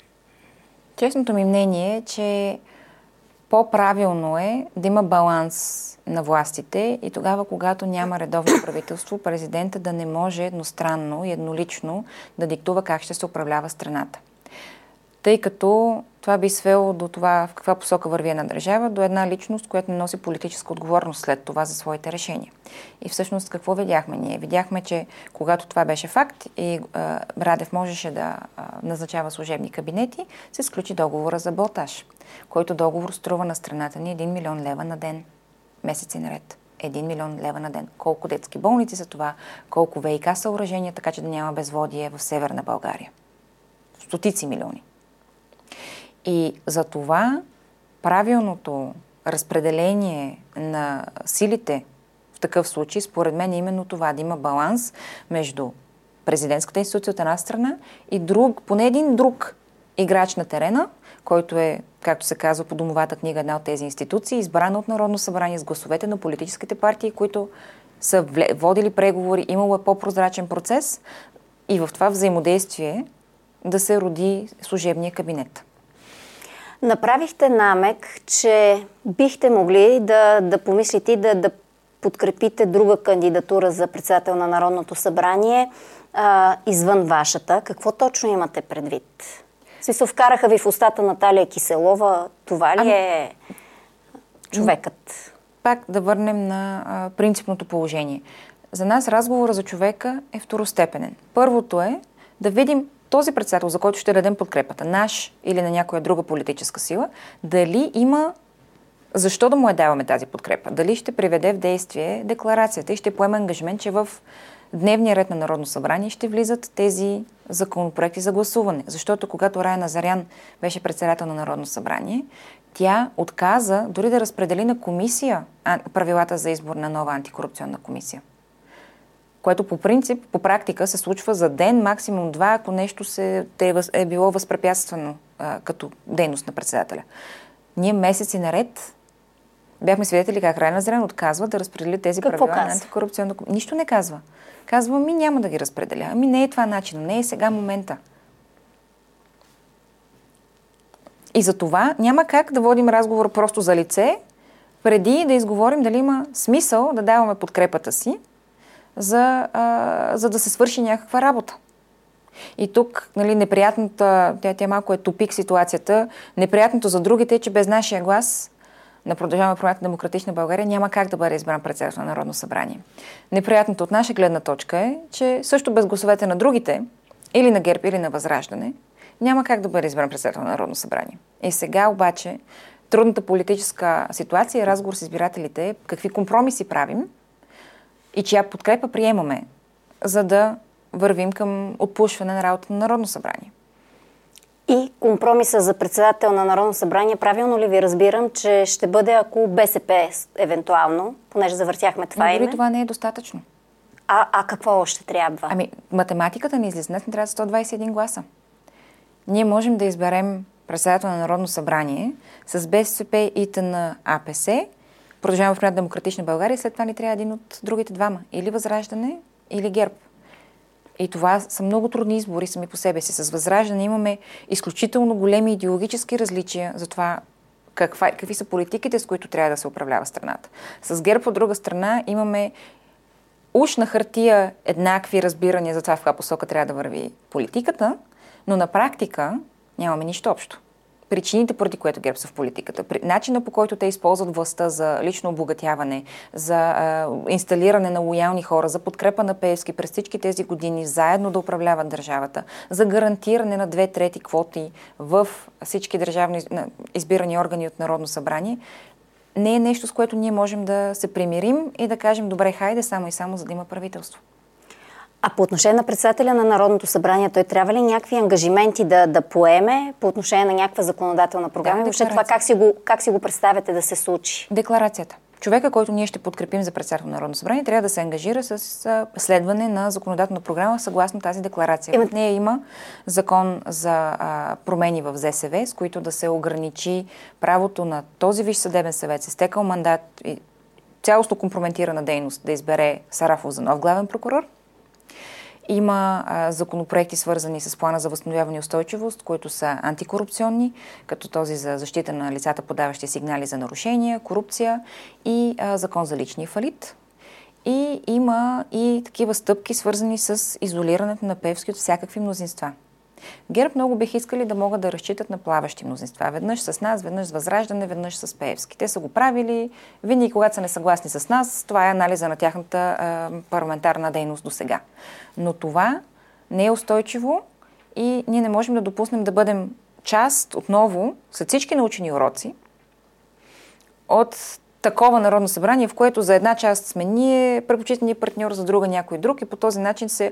Честното ми мнение е, че по-правилно е да има баланс на властите и тогава, когато няма редовно правителство, президента да не може едностранно и еднолично да диктува как ще се управлява страната. Тъй като това би свело до това в каква посока върви една държава, до една личност, която не носи политическа отговорност след това за своите решения. И всъщност какво видяхме ние? Видяхме, че когато това беше факт и Радев можеше да назначава служебни кабинети, се сключи договора за балтаж, който договор струва на страната ни 1 милион лева на ден, месеци наред. 1 милион лева на ден. Колко детски болници са това, колко ВиК съоръжения, така че да няма безводие в Северна България. Стотици милиони. И за това правилното разпределение на силите в такъв случай, според мен е именно това, да има баланс между президентската институция от една страна и поне един друг играч на терена, който е, както се казва по домовата книга, една от тези институции, избрана от Народно събрание с гласовете на политическите партии, които са водили преговори, имало е по-прозрачен процес и в това взаимодействие да се роди служебния кабинет. Направихте намек, че бихте могли да помислите и да подкрепите друга кандидатура за председател на Народното събрание извън вашата. Какво точно имате предвид? Смисъл, вкараха ви в устата Наталия Киселова. Това ли е човекът? Пак да върнем на принципното положение. За нас разговора за човека е второстепенен. Първото е да видим този председател, за който ще дадем подкрепата, наш или на някоя друга политическа сила, дали има защо да му даваме тази подкрепа? Дали ще приведе в действие декларацията и ще поеме ангажимент, че в дневния ред на Народно събрание ще влизат тези законопроекти за гласуване. Защото когато Рая Назарян беше председател на Народно събрание, тя отказа дори да разпредели на комисия правилата за избор на нова антикорупционна комисия. Което по принцип, по практика се случва за ден, максимум 2, ако нещо е било възпрепятствано като дейност на председателя. Ние месеци наред бяхме свидетели как Рая Назарян отказва да разпредели тези правила на антикорупционна комисия. Нищо не казва. Казва, няма да ги разпределя. Не е това начин, не е сега момента. И за това няма как да водим разговор просто за лице, преди да изговорим дали има смисъл да даваме подкрепата си, за да се свърши някаква работа. И тук, неприятната, тя малко е тупик ситуацията, неприятното за другите е, че без нашия глас на Продължаваме промяната Демократична България няма как да бъде избран председател на Народно събрание. Неприятното от наша гледна точка е, че също без гласовете на другите, или на ГЕРБ, или на Възраждане, няма как да бъде избран председател на Народно събрание. И сега обаче трудната политическа ситуация и разговор с избирателите, какви компромиси правим и чия подкрепа приемаме, за да вървим към отпушване на работата на Народно събрание. И компромиса за председател на Народно събрание, правилно ли ви разбирам, че ще бъде ако БСП евентуално, понеже завъртяхме това име? Дори това не е достатъчно. А какво още трябва? Математиката ни излиза. Днес не трябва 121 гласа. Ние можем да изберем председател на Народно събрание с БСП, ИТН, АПС, Продължаваме в Демократична България и след това ни трябва един от другите двама. Или Възраждане, или ГЕРБ. И това са много трудни избори сами по себе си. С Възраждане имаме изключително големи идеологически различия за това какви са политиките, с които трябва да се управлява страната. С ГЕРБ от друга страна имаме уж на хартия еднакви разбирания за това в каква посока трябва да върви политиката, но на практика нямаме нищо общо. Причините, поради което ГЕРБ са в политиката, начина по който те използват властта за лично обогатяване, за инсталиране на лоялни хора, за подкрепа на Пеевски през всички тези години, заедно да управляват държавата, за гарантиране на 2/3 квоти в всички държавни избирани органи от Народно събрание, не е нещо, с което ние можем да се примирим и да кажем, добре, хайде само и само, за да има правителство. А по отношение на председателя на Народното събрание, той трябва ли някакви ангажименти да поеме по отношение на някаква законодателна програма? Въобще това как си го представяте да се случи? Декларацията. Човека, който ние ще подкрепим за председател на Народното събрание, трябва да се ангажира с следване на законодателна програма съгласно тази декларация. В нея има закон за промени в ЗСВ, с които да се ограничи правото на този Висш съдебен съвет, с изтекал мандат и цялостно компрометирана дейност да избере Сарафов за нов главен прокурор. Има законопроекти, свързани с плана за възстановяване и устойчивост, които са антикорупционни, като този за защита на лицата, подаващи сигнали за нарушения, корупция и закон за личния фалит. И има и такива стъпки, свързани с изолирането на Пеевски от всякакви мнозинства. ГЕРБ много бих искали да могат да разчитат на плаващи мнозинства. Веднъж с нас, веднъж с Възраждане, веднъж с Пеевски. Те са го правили. Винаги, когато са несъгласни с нас, това е анализа на тяхната парламентарна дейност до сега. Но това не е устойчиво и ние не можем да допуснем да бъдем част отново, след всички научени уроци, от такова Народно събрание, в което за една част сме ние, предпочитания партньор, за друга някой друг и по този начин се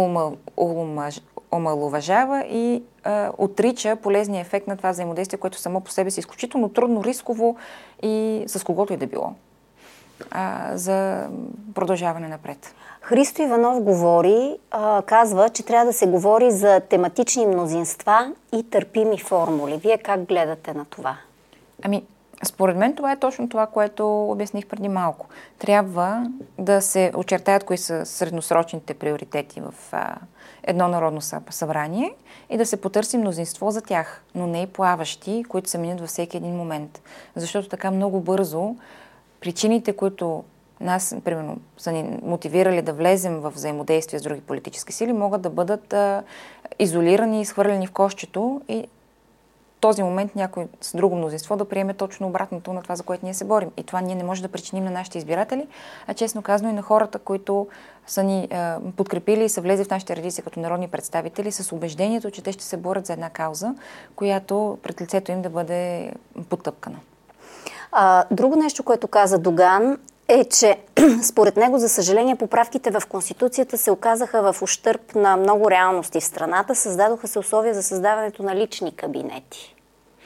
омаловажава и отрича полезния ефект на това взаимодействие, което само по себе си е изключително трудно, рисково и с когото и да било за продължаване напред. Христо Иванов казва, че трябва да се говори за тематични мнозинства и търпими формули. Вие как гледате на това? Според мен това е точно това, което обясних преди малко. Трябва да се очертаят кои са средносрочните приоритети в едно Народно събрание и да се потърси мнозинство за тях, но не и плаващи, които се минат във всеки един момент. Защото така много бързо причините, които нас, примерно, са ни мотивирали да влезем в взаимодействие с други политически сили, могат да бъдат изолирани и изхвърлени в кошчето и този момент някой с друго мнозинство да приеме точно обратното на това, за което ние се борим. И това ние не може да причиним на нашите избиратели, а честно казано и на хората, които са ни подкрепили и са влезли в нашите редици като народни представители с убеждението, че те ще се борят за една кауза, която пред лицето им да бъде потъпкана. Друго нещо, което каза Доган, е, че според него, за съжаление, поправките в Конституцията се оказаха в ущърб на много реалности в страната. Създадоха се условия за създаването на лични кабинети.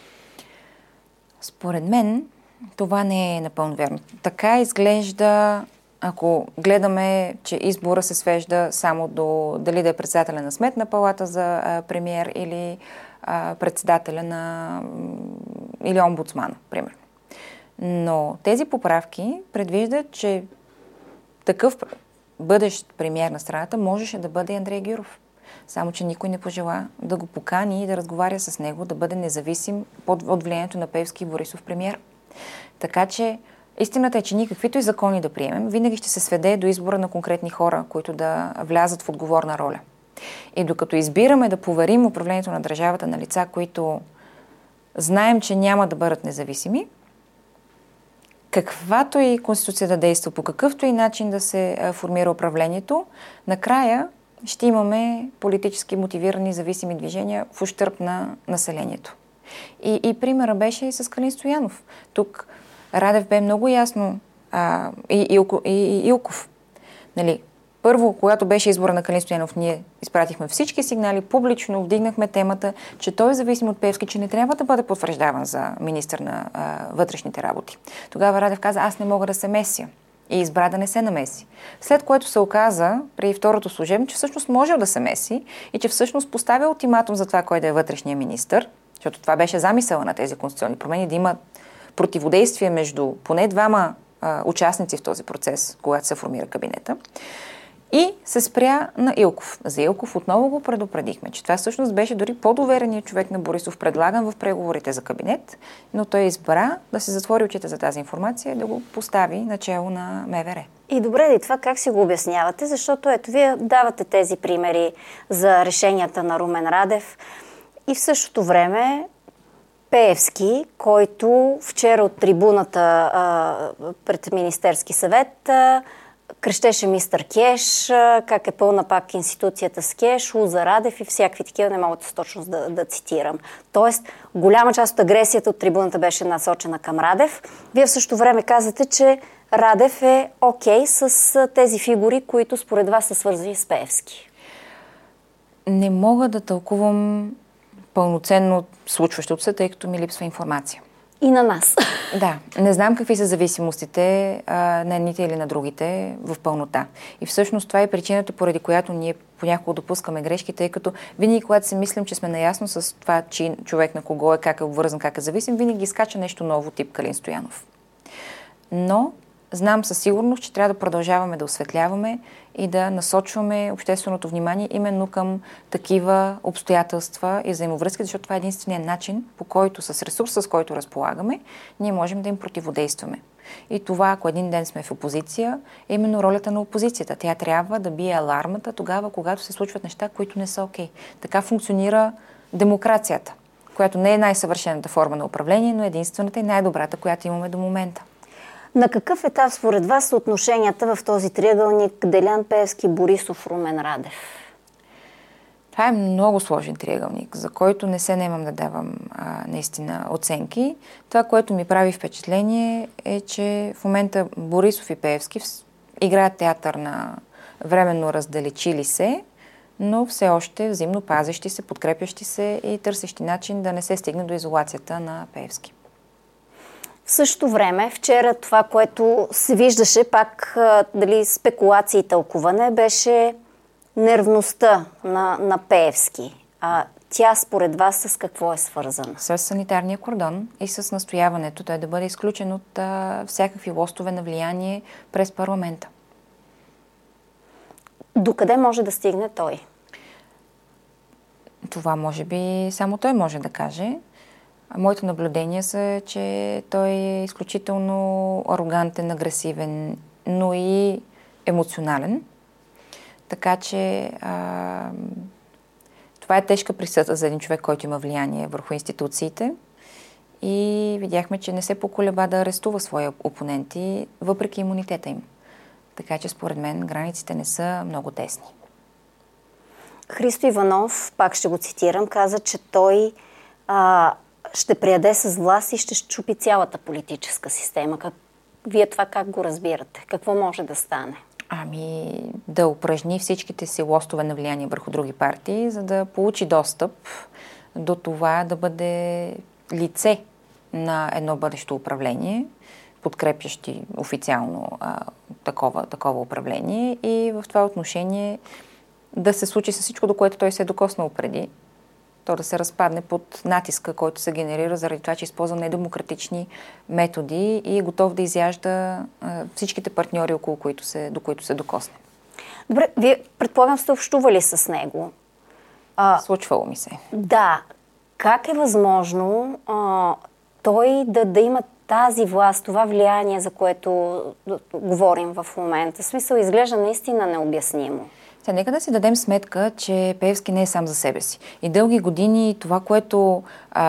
Според мен това не е напълно вярно. Така изглежда, ако гледаме, че избора се свежда само до дали да е председателя на Сметна палата за премиер или председателя или омбудсмана, примерно. Но тези поправки предвиждат, че такъв бъдещ премиер на страната можеше да бъде Андрей Гюров. Само че никой не пожела да го покани и да разговаря с него, да бъде независим от влиянието на Пеевски и Борисов премиер. Така че истината е, че ние каквито и закони да приемем, винаги ще се сведе до избора на конкретни хора, които да влязат в отговорна роля. И докато избираме да поверим управлението на държавата на лица, които знаем, че няма да бъдат независими, каквато и конституция да действа, по какъвто и начин да се формира управлението, накрая ще имаме политически мотивирани зависими движения в ущърб на населението. И примера беше и с Калин Стоянов. Тук Радев бе много ясно и Илков. Нали, първо, когато беше избора на Калин Стоянов, ние изпратихме всички сигнали, публично вдигнахме темата, че той е зависим от Пеевски, че не трябва да бъде потвърждаван за министър на вътрешните работи. Тогава Радев каза, аз не мога да се меся. И избра да не се намеси. След което се оказа при второто служебно, че всъщност може да се меси и че всъщност поставя ултиматум за това, кой да е вътрешния министър, защото това беше замисъла на тези конституционни промени, да има противодействие между поне двама участници в този процес, когато се формира кабинета. И се спря на Илков. За Илков отново го предупредихме, че това всъщност беше дори по-довереният човек на Борисов, предлаган в преговорите за кабинет, но той избра да се затвори очите за тази информация и да го постави начело на МВР. И добре, и това как си го обяснявате? Защото ето, вие давате тези примери за решенията на Румен Радев и в същото време Пеевски, който вчера от трибуната пред Министерски съвет крещеше мистер Кеш, как е пълна пак институцията с Кеш, Луза Радев и всякакви такива, не мога с точност да цитирам. Тоест, голяма част от агресията от трибуната беше насочена към Радев. Вие в същото време казвате, че Радев е окей с тези фигури, които според вас са свързани с Пеевски. Не мога да тълкувам пълноценно случващото се, тъй като ми липсва информация. И на нас. Да, не знам какви са зависимостите на едните или на другите в пълнота. И всъщност това е причината, поради която ние понякога допускаме грешки, тъй като винаги, когато си мислим, че сме наясно с това, че човек на кого е, как е обвързан, как е зависим, винаги изкача нещо ново, тип Калин Стоянов. Но знам със сигурност, че трябва да продължаваме да осветляваме и да насочваме общественото внимание именно към такива обстоятелства и взаимовръзки, защото това е единственият начин, по който с ресурса, с който разполагаме, ние можем да им противодействаме. И това, ако един ден сме в опозиция, е именно ролята на опозицията. Тя трябва да бие алармата тогава, когато се случват неща, които не са окей. Така функционира демокрацията, която не е най-съвършената форма на управление, но единствената и най-добрата, която имаме до момента. На какъв етап според вас са отношенията в този триъгълник Делян Пеевски, Борисов, Румен Радев? Това е много сложен триъгълник, за който не се наемам да давам наистина оценки. Това, което ми прави впечатление е, че в момента Борисов и Пеевски играят театър на временно раздалечили се, но все още взаимно пазещи се, подкрепящи се и търсещи начин да не се стигне до изолацията на Пеевски. В същото време, вчера това, което се виждаше пак дали спекулации и тълкуване, беше нервността на Пеевски. Тя според вас с какво е свързана? С санитарния кордон и с настояването той да бъде изключен от всякакви лостове на влияние през парламента. Докъде може да стигне той? Това може би само той може да каже. Моите наблюдения са, че той е изключително арогантен, агресивен, но и емоционален. Така че това е тежка присъда за един човек, който има влияние върху институциите. И видяхме, че не се поколеба да арестува свои опоненти, въпреки имунитета им. Така че според мен границите не са много тесни. Христо Иванов, пак ще го цитирам, каза, че той ще прияде с власт и ще счупи цялата политическа система. Вие това как го разбирате? Какво може да стане? Да упражни всичките си лостове на влияние върху други партии, за да получи достъп до това да бъде лице на едно бъдещо управление, подкрепящи официално такова управление и в това отношение да се случи с всичко, до което той се е докоснал преди. То да се разпадне под натиска, който се генерира заради това, че използва недемократични методи и е готов да изяжда всичките партньори, до които се докосне. Добре, вие предполагам сте общували с него. Случвало ми се. Да. Как е възможно той да има тази власт, това влияние, за което говорим в момента? В смисъл, изглежда наистина необяснимо. Нека да си дадем сметка, че Пеевски не е сам за себе си. И дълги години това, което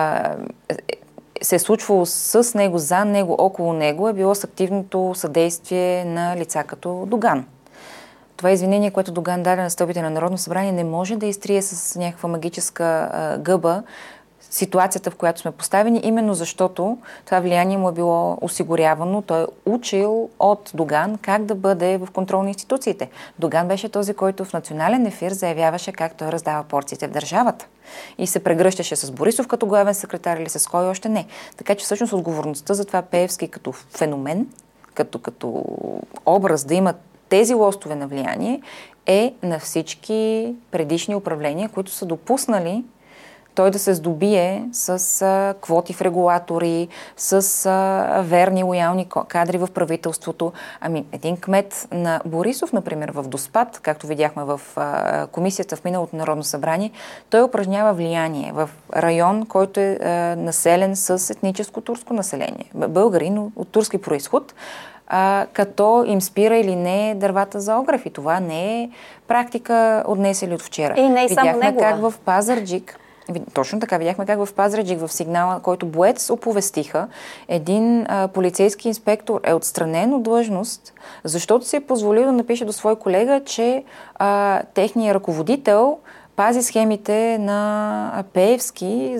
се е случвало с него, за него, около него, е било с активното съдействие на лица като Доган. Това извинение, което Доган даде на стълбите на Народно събрание, не може да изтрие с някаква магическа гъба ситуацията, в която сме поставени, именно защото това влияние му е било осигурявано. Той е учил от Доган как да бъде в контрол на институциите. Доган беше този, който в национален ефир заявяваше как той раздава порциите в държавата. И се прегръщаше с Борисов като главен секретар или с кой още не. Така че всъщност отговорността за това Пеевски като феномен, като образ да има тези лостове на влияние е на всички предишни управления, които са допуснали той да се здобие с квоти в регулатори, с верни, лоялни кадри в правителството. Ами, един кмет на Борисов, например, в Доспат, както видяхме в комисията в миналото Народно събрание, той упражнява влияние в район, който е населен с етническо турско население. Българин от турски произход, като им спира или не дървата за огрев. И това не е практика от днес или от вчера. И не е само Видяхме негова. как в Пазарджик, точно така, видяхме как в Пазарджик, в сигнала, който Боец оповестиха, един полицейски инспектор е отстранен от длъжност, защото си е позволил да напише до свой колега, че техният ръководител пази схемите на Пеевски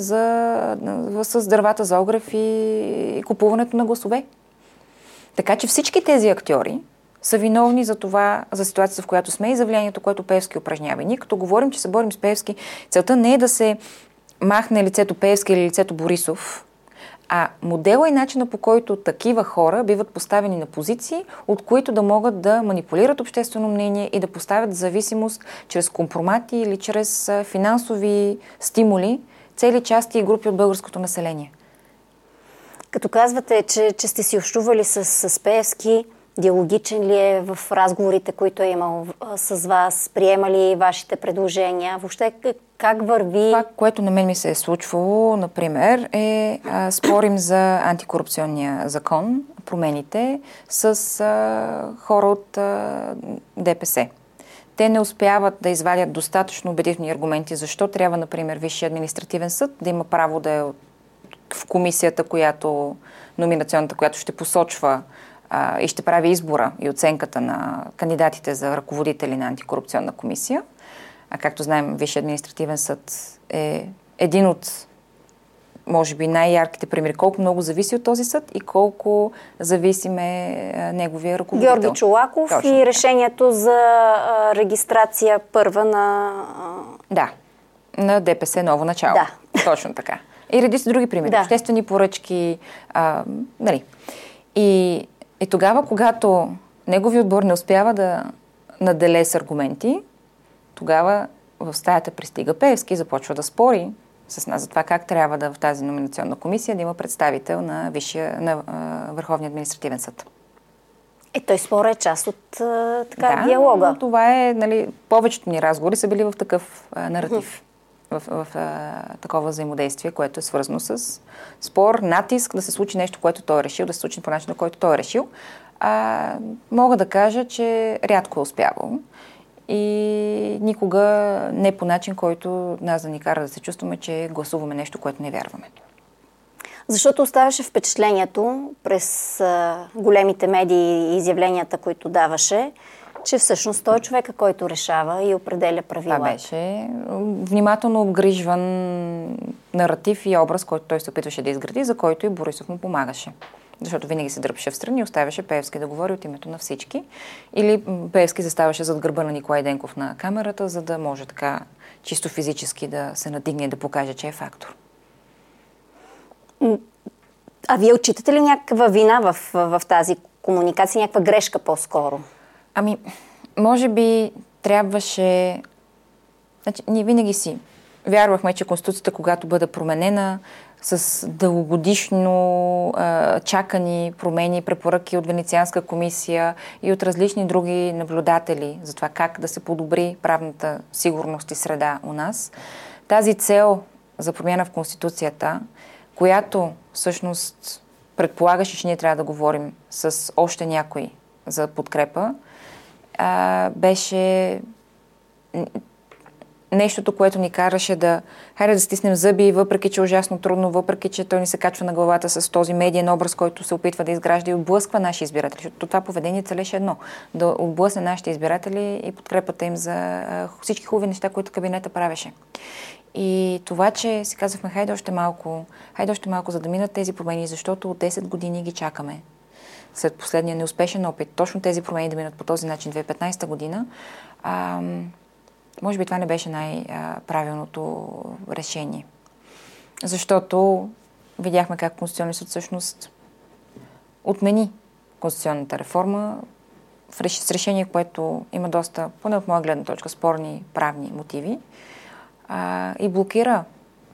с дървата за огрев и купуването на гласове. Така че всички тези актьори са виновни за това, за ситуацията, в която сме и за влиянието, което Пеевски упражнява. И ние като говорим, че се борим с Пеевски, целта не е да се махне лицето Пеевски или лицето Борисов, а модела и начина, по който такива хора биват поставени на позиции, от които да могат да манипулират обществено мнение и да поставят зависимост чрез компромати или чрез финансови стимули цели части и групи от българското население. Като казвате, че сте си общували с Пеевски, диалогичен ли е в разговорите, които е имал с вас? Приема ли вашите предложения? Въобще как върви? Това, което на мен ми се е случвало, например, спорим за антикорупционния закон, промените, с хора от ДПС. Те не успяват да извадят достатъчно убедителни аргументи, защо трябва, например, Висшия административен съд да има право да е в комисията, номинационната, която ще посочва и ще прави избора и оценката на кандидатите за ръководители на антикорупционна комисия. А както знаем, Висшия административен съд е един от, може би, най-ярките примери. Колко много зависи от този съд и колко зависиме неговия ръководител. Георги Чолаков. Точно. И решението за регистрация първа на... Да, на ДПС Ново начало. Да. Точно така. И редица други примери. Да. Обществени поръчки. Нали. И тогава, когато негови отбор не успява да наделе с аргументи, тогава в стаята пристига Пеевски и започва да спори с нас за това как трябва да в тази номинационна комисия да има представител на Върховния административен съд. Той спор е част от диалога. Да, това е, нали, повечето ни разговори са били в такъв наратив. В такова взаимодействие, което е свързано с спор, натиск, да се случи нещо, което той е решил, да се случи по начина, който той е решил. Мога да кажа, че рядко е успявал и никога не по начин, който нас да ни кара да се чувстваме, че гласуваме нещо, което не вярваме. Защото оставаше впечатлението през големите медии и изявленията, които даваше, че всъщност той е човека, който решава и определя правила. Това беше внимателно обгрижван наратив и образ, който той се опитваше да изгради, за който и Борисов му помагаше. Защото винаги се дърпаше встрани и оставяше Пеевски да говори от името на всички. Или Пеевски заставаше зад гърба на Николай Денков на камерата, за да може така чисто физически да се надигне и да покаже, че е фактор. А вие отчитате ли някаква вина в тази комуникация, някаква грешка по-скоро? Ами, може би трябваше... Значи, ние винаги си вярвахме, че Конституцията, когато бъде променена с дългогодишно чакани промени, препоръки от Венецианска комисия и от различни други наблюдатели за това как да се подобри правната сигурност и среда у нас, тази цел за промяна в Конституцията, която всъщност предполагаше, че ние трябва да говорим с още някой за подкрепа, беше нещото, което ни караше хайде да стиснем зъби, въпреки че е ужасно трудно, въпреки че той ни се качва на главата с този медиен образ, който се опитва да изгражда и отблъсква наши избиратели. Защото това поведение целеше едно. Да отблъсне нашите избиратели и подкрепата им за всички хубави неща, които кабинета правеше. И това, че си казахме, хайде още малко, за да минат тези промени, защото от 10 години ги чакаме. След последния неуспешен опит, точно тези промени да минат по този начин 2015 година, може би това не беше най-правилното решение. Защото видяхме как Конституционният съд всъщност отмени конституционната реформа с решение, което има доста, поне от моя гледна точка, спорни правни мотиви и блокира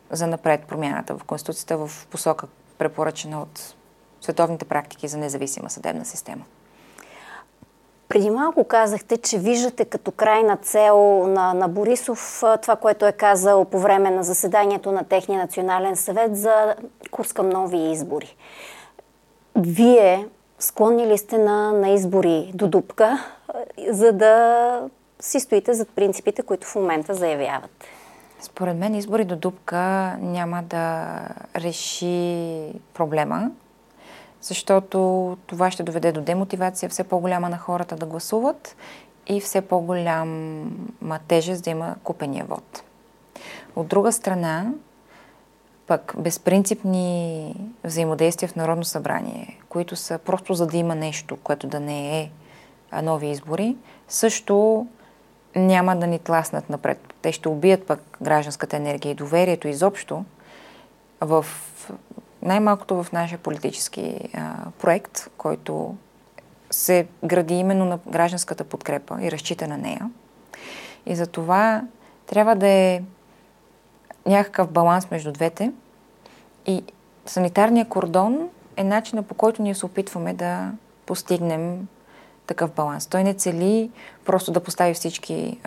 за напред промяната в Конституцията в посока, препоръчена от световните практики за независима съдебна система. Преди малко казахте, че виждате като крайна цел на Борисов това, което е казал по време на заседанието на техния национален съвет за курс към нови избори. Вие склонни ли сте на избори до дупка, за да си стоите зад принципите, които в момента заявявате? Според мен избори до дупка няма да реши проблема, защото това ще доведе до демотивация все по-голяма на хората да гласуват и все по-голяма тежест да има купения вод. От друга страна, пък безпринципни взаимодействия в Народно събрание, които са просто за да има нещо, което да не е нови избори, също няма да ни тласнат напред. Те ще убият пък гражданската енергия и доверието изобщо в най-малкото в нашия политически проект, който се гради именно на гражданската подкрепа и разчита на нея. И за това трябва да е някакъв баланс между двете. И санитарният кордон е начинът, по който ние се опитваме да постигнем такъв баланс. Той не цели просто да постави всички,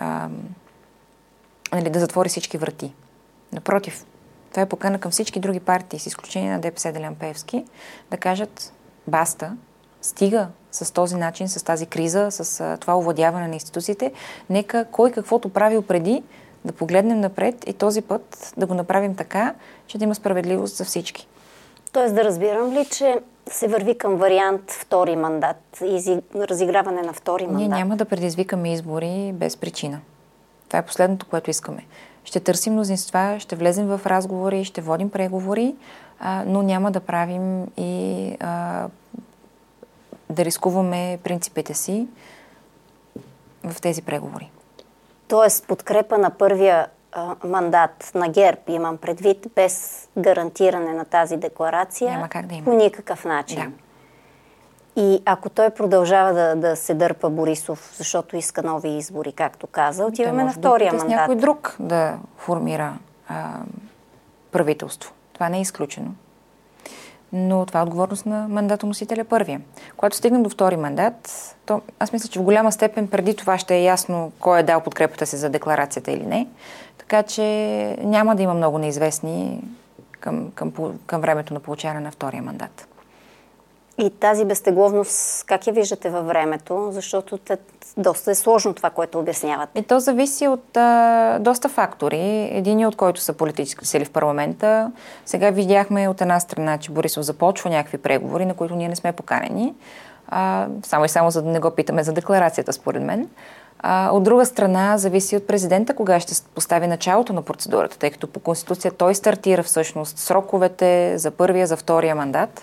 да затвори всички врати. Напротив, това е покана към всички други партии, с изключение на ДПС Делян Пеевски, да кажат баста, стига с този начин, с тази криза, с това овладяване на институциите. Нека кой каквото правил преди да погледнем напред и този път да го направим така, че да има справедливост за всички. Тоест да разбирам ли, че се върви към вариант втори мандат и разиграване на втори мандат? Ние няма да предизвикаме избори без причина. Това е последното, което искаме. Ще търсим мнозинства, ще влезем в разговори, ще водим преговори, но няма да правим и да рискуваме принципите си в тези преговори. Тоест подкрепа на първия мандат на ГЕРБ, имам предвид, без гарантиране на тази декларация, няма как да има. По никакъв начин. Да. И ако той продължава да се дърпа Борисов, защото иска нови избори, както каза, отиваме на втория мандат. Някой друг да формира правителство. Това не е изключено. Но това е отговорност на мандатоносителя първия. Когато стигнем до втори мандат, то аз мисля, че в голяма степен преди това ще е ясно кой е дал подкрепата си за декларацията или не. Така че няма да има много неизвестни към времето на получаване на втория мандат. И тази безтегловност, как я виждате във времето? Защото доста е сложно това, което обяснявате. И то зависи от доста фактори. Един от който са политически сили в парламента. Сега видяхме от една страна, че Борисов започва някакви преговори, на които ние не сме поканени. Само и само за да не го питаме за декларацията, според мен. От друга страна, зависи от президента кога ще постави началото на процедурата, тъй като по Конституция той стартира всъщност сроковете за първия, за втория мандат.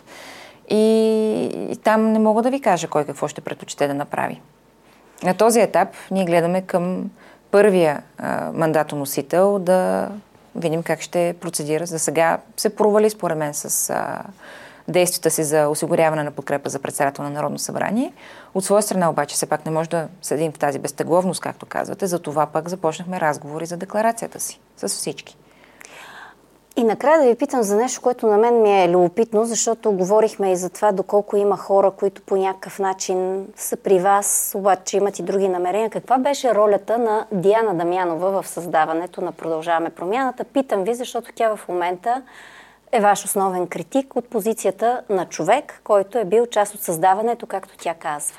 И там не мога да ви кажа кой какво ще предпочете да направи. На този етап ние гледаме към първия мандатоносител да видим как ще процедира. За сега се провали според мен с действията си за осигуряване на подкрепа за председател на Народно събрание. От своя страна обаче все пак не може да седим в тази безтегловност, както казвате. За това пък започнахме разговори за декларацията си с всички. И накрая да ви питам за нещо, което на мен ми е любопитно, защото говорихме и за това доколко има хора, които по някакъв начин са при вас, обаче имат и други намерения. Каква беше ролята на Диана Дамянова в създаването на Продължаваме промяната? Питам ви, защото тя в момента е ваш основен критик от позицията на човек, който е бил част от създаването, както тя казва.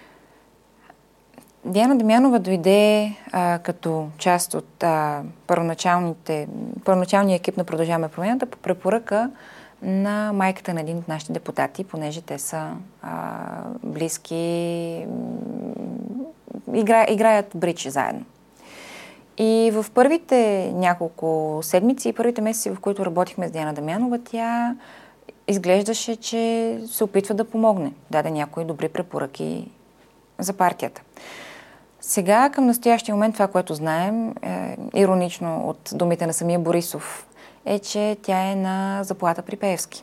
Диана Дамянова дойде като част от първоначалния екип на Продължаваме промяната по препоръка на майката на един от нашите депутати, понеже те са близки, играят бридж заедно. И в първите няколко седмици и първите месеци, в които работихме с Диана Дамянова, тя изглеждаше, че се опитва да помогне. Даде някои добри препоръки за партията. Сега, към настоящия момент, това, което знаем, иронично от думите на самия Борисов, е, че тя е на заплата при Пеевски.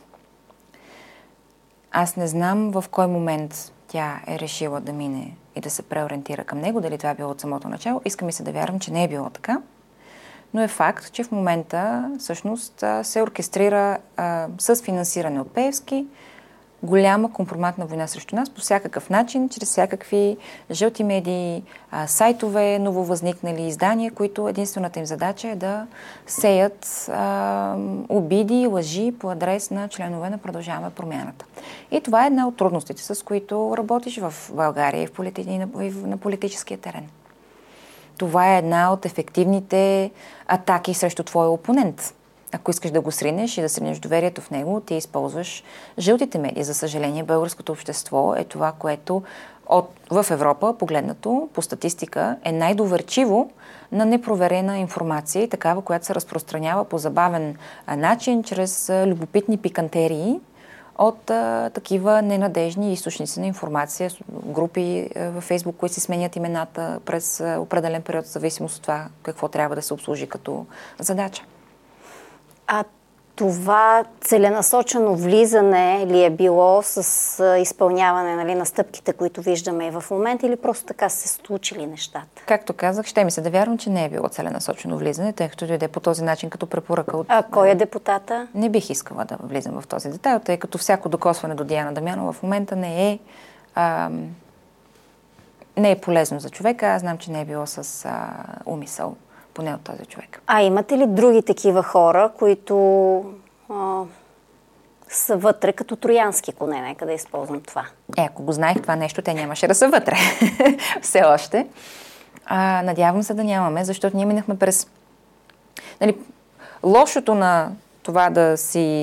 Аз не знам в кой момент тя е решила да мине и да се преориентира към него, дали това е било от самото начало. Искам и се да вярвам, че не е било така. но е факт, че в момента всъщност се оркестрира с финансиране от Пеевски голяма компроматна война срещу нас по всякакъв начин, чрез всякакви жълти медии, сайтове, нововъзникнали издания, които единствената им задача е да сеят обиди и лъжи по адрес на членове на Продължаваме промяната. И това е една от трудностите, с които работиш в България и на политическия терен. Това е една от ефективните атаки срещу твоя опонент. Ако искаш да го сринеш и да сринеш доверието в него, ти използваш жълтите медии. За съжаление, българското общество е това, което в Европа, погледнато по статистика, е най-доверчиво на непроверена информация и такава, която се разпространява по забавен начин, чрез любопитни пикантерии от такива ненадежни източници на информация, групи във Фейсбук, които си сменят имената през определен период, в зависимост от това какво трябва да се обслужи като задача. А това целенасочено влизане ли е било с изпълняване, нали, на стъпките, които виждаме и в момента, или просто така се случили нещата? Както казах, ще ми се да вярвам, че не е било целенасочено влизане, тъй като дойде по този начин като препоръка от... А кой е депутата? Не бих искала да влизам в този детайл, тъй като всяко докосване до Диана Дамянова в момента не е полезно за човека. Аз знам, че не е било с умисъл, поне от този човек. А имате ли други такива хора, които са вътре като троянски коне? Нека да използвам това. Ако го знаех това нещо, те нямаше да са вътре. Все още. Надявам се да нямаме, защото ние минахме през... Нали, лошото на това да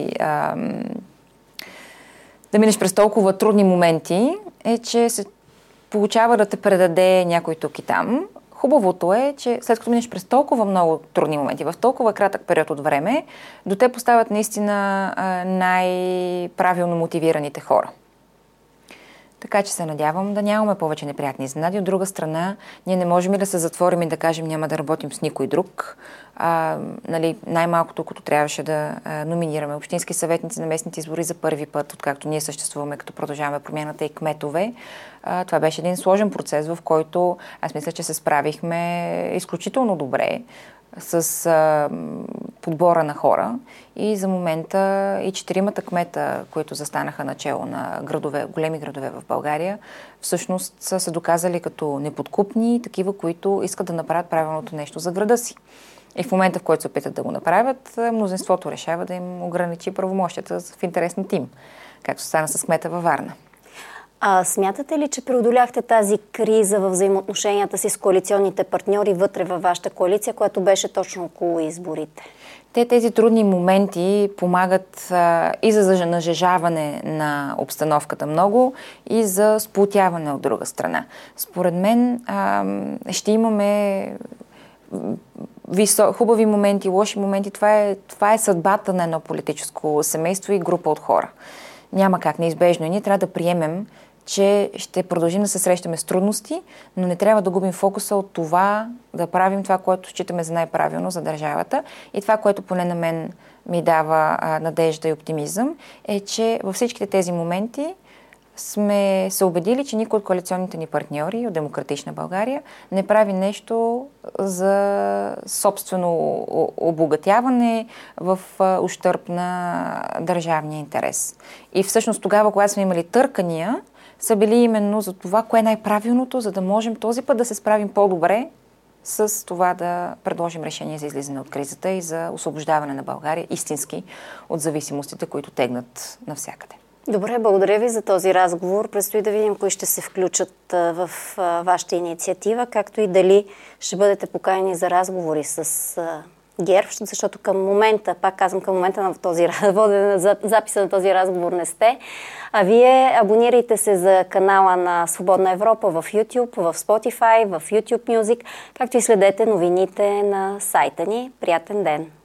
минеш през толкова трудни моменти е, че се получава да те предаде някой тук и там. Хубавото е, че след като минеш през толкова много трудни моменти, в толкова кратък период от време, до те поставят наистина най-правилно мотивираните хора. Така че се надявам да нямаме повече неприятни изненади. От друга страна, ние не можем и да се затворим и да кажем няма да работим с никой друг. Нали, най-малкото, като трябваше да номинираме общински съветници на местните избори за първи път, откакто ние съществуваме, като Продължаваме промяната и кметове. Това беше един сложен процес, в който аз мисля, че се справихме изключително добре с подбора на хора и за момента и 4 кмета, които застанаха начело на големи градове в България, всъщност са се доказали като неподкупни, такива, които искат да направят правилното нещо за града си. И в момента, в който се опитат да го направят, мнозинството решава да им ограничи правомощията в интерес на тим, както стана с кмета във Варна. Смятате ли, че преодоляхте тази криза в взаимоотношенията си с коалиционните партньори вътре във вашата коалиция, която беше точно около изборите? Тези трудни моменти помагат и за нажежаване на обстановката много и за сплотяване от друга страна. Според мен ще имаме хубави моменти, лоши моменти. Това е съдбата на едно политическо семейство и група от хора. Няма как, неизбежно. И ние трябва да приемем, че ще продължим да се срещаме с трудности, но не трябва да губим фокуса от това да правим това, което считаме за най-правилно за държавата. И това, което поне на мен ми дава надежда и оптимизъм, е, че във всичките тези моменти сме се убедили, че никой от коалиционните ни партньори от Демократична България не прави нещо за собствено обогатяване в ущърб на държавния интерес. И всъщност тогава, когато сме имали търкания, са били именно за това, кое е най-правилното, за да можем този път да се справим по-добре с това да предложим решение за излизане от кризата и за освобождаване на България истински от зависимостите, които тегнат навсякъде. Добре, благодаря ви за този разговор. Предстои да видим кои ще се включат в вашата инициатива, както и дали ще бъдете поканени за разговори с ГЕРБ, защото към момента, пак казвам, към момента на този записа на този разговор не сте. А вие абонирайте се за канала на Свободна Европа в YouTube, в Spotify, в YouTube Music, както и следете новините на сайта ни. Приятен ден!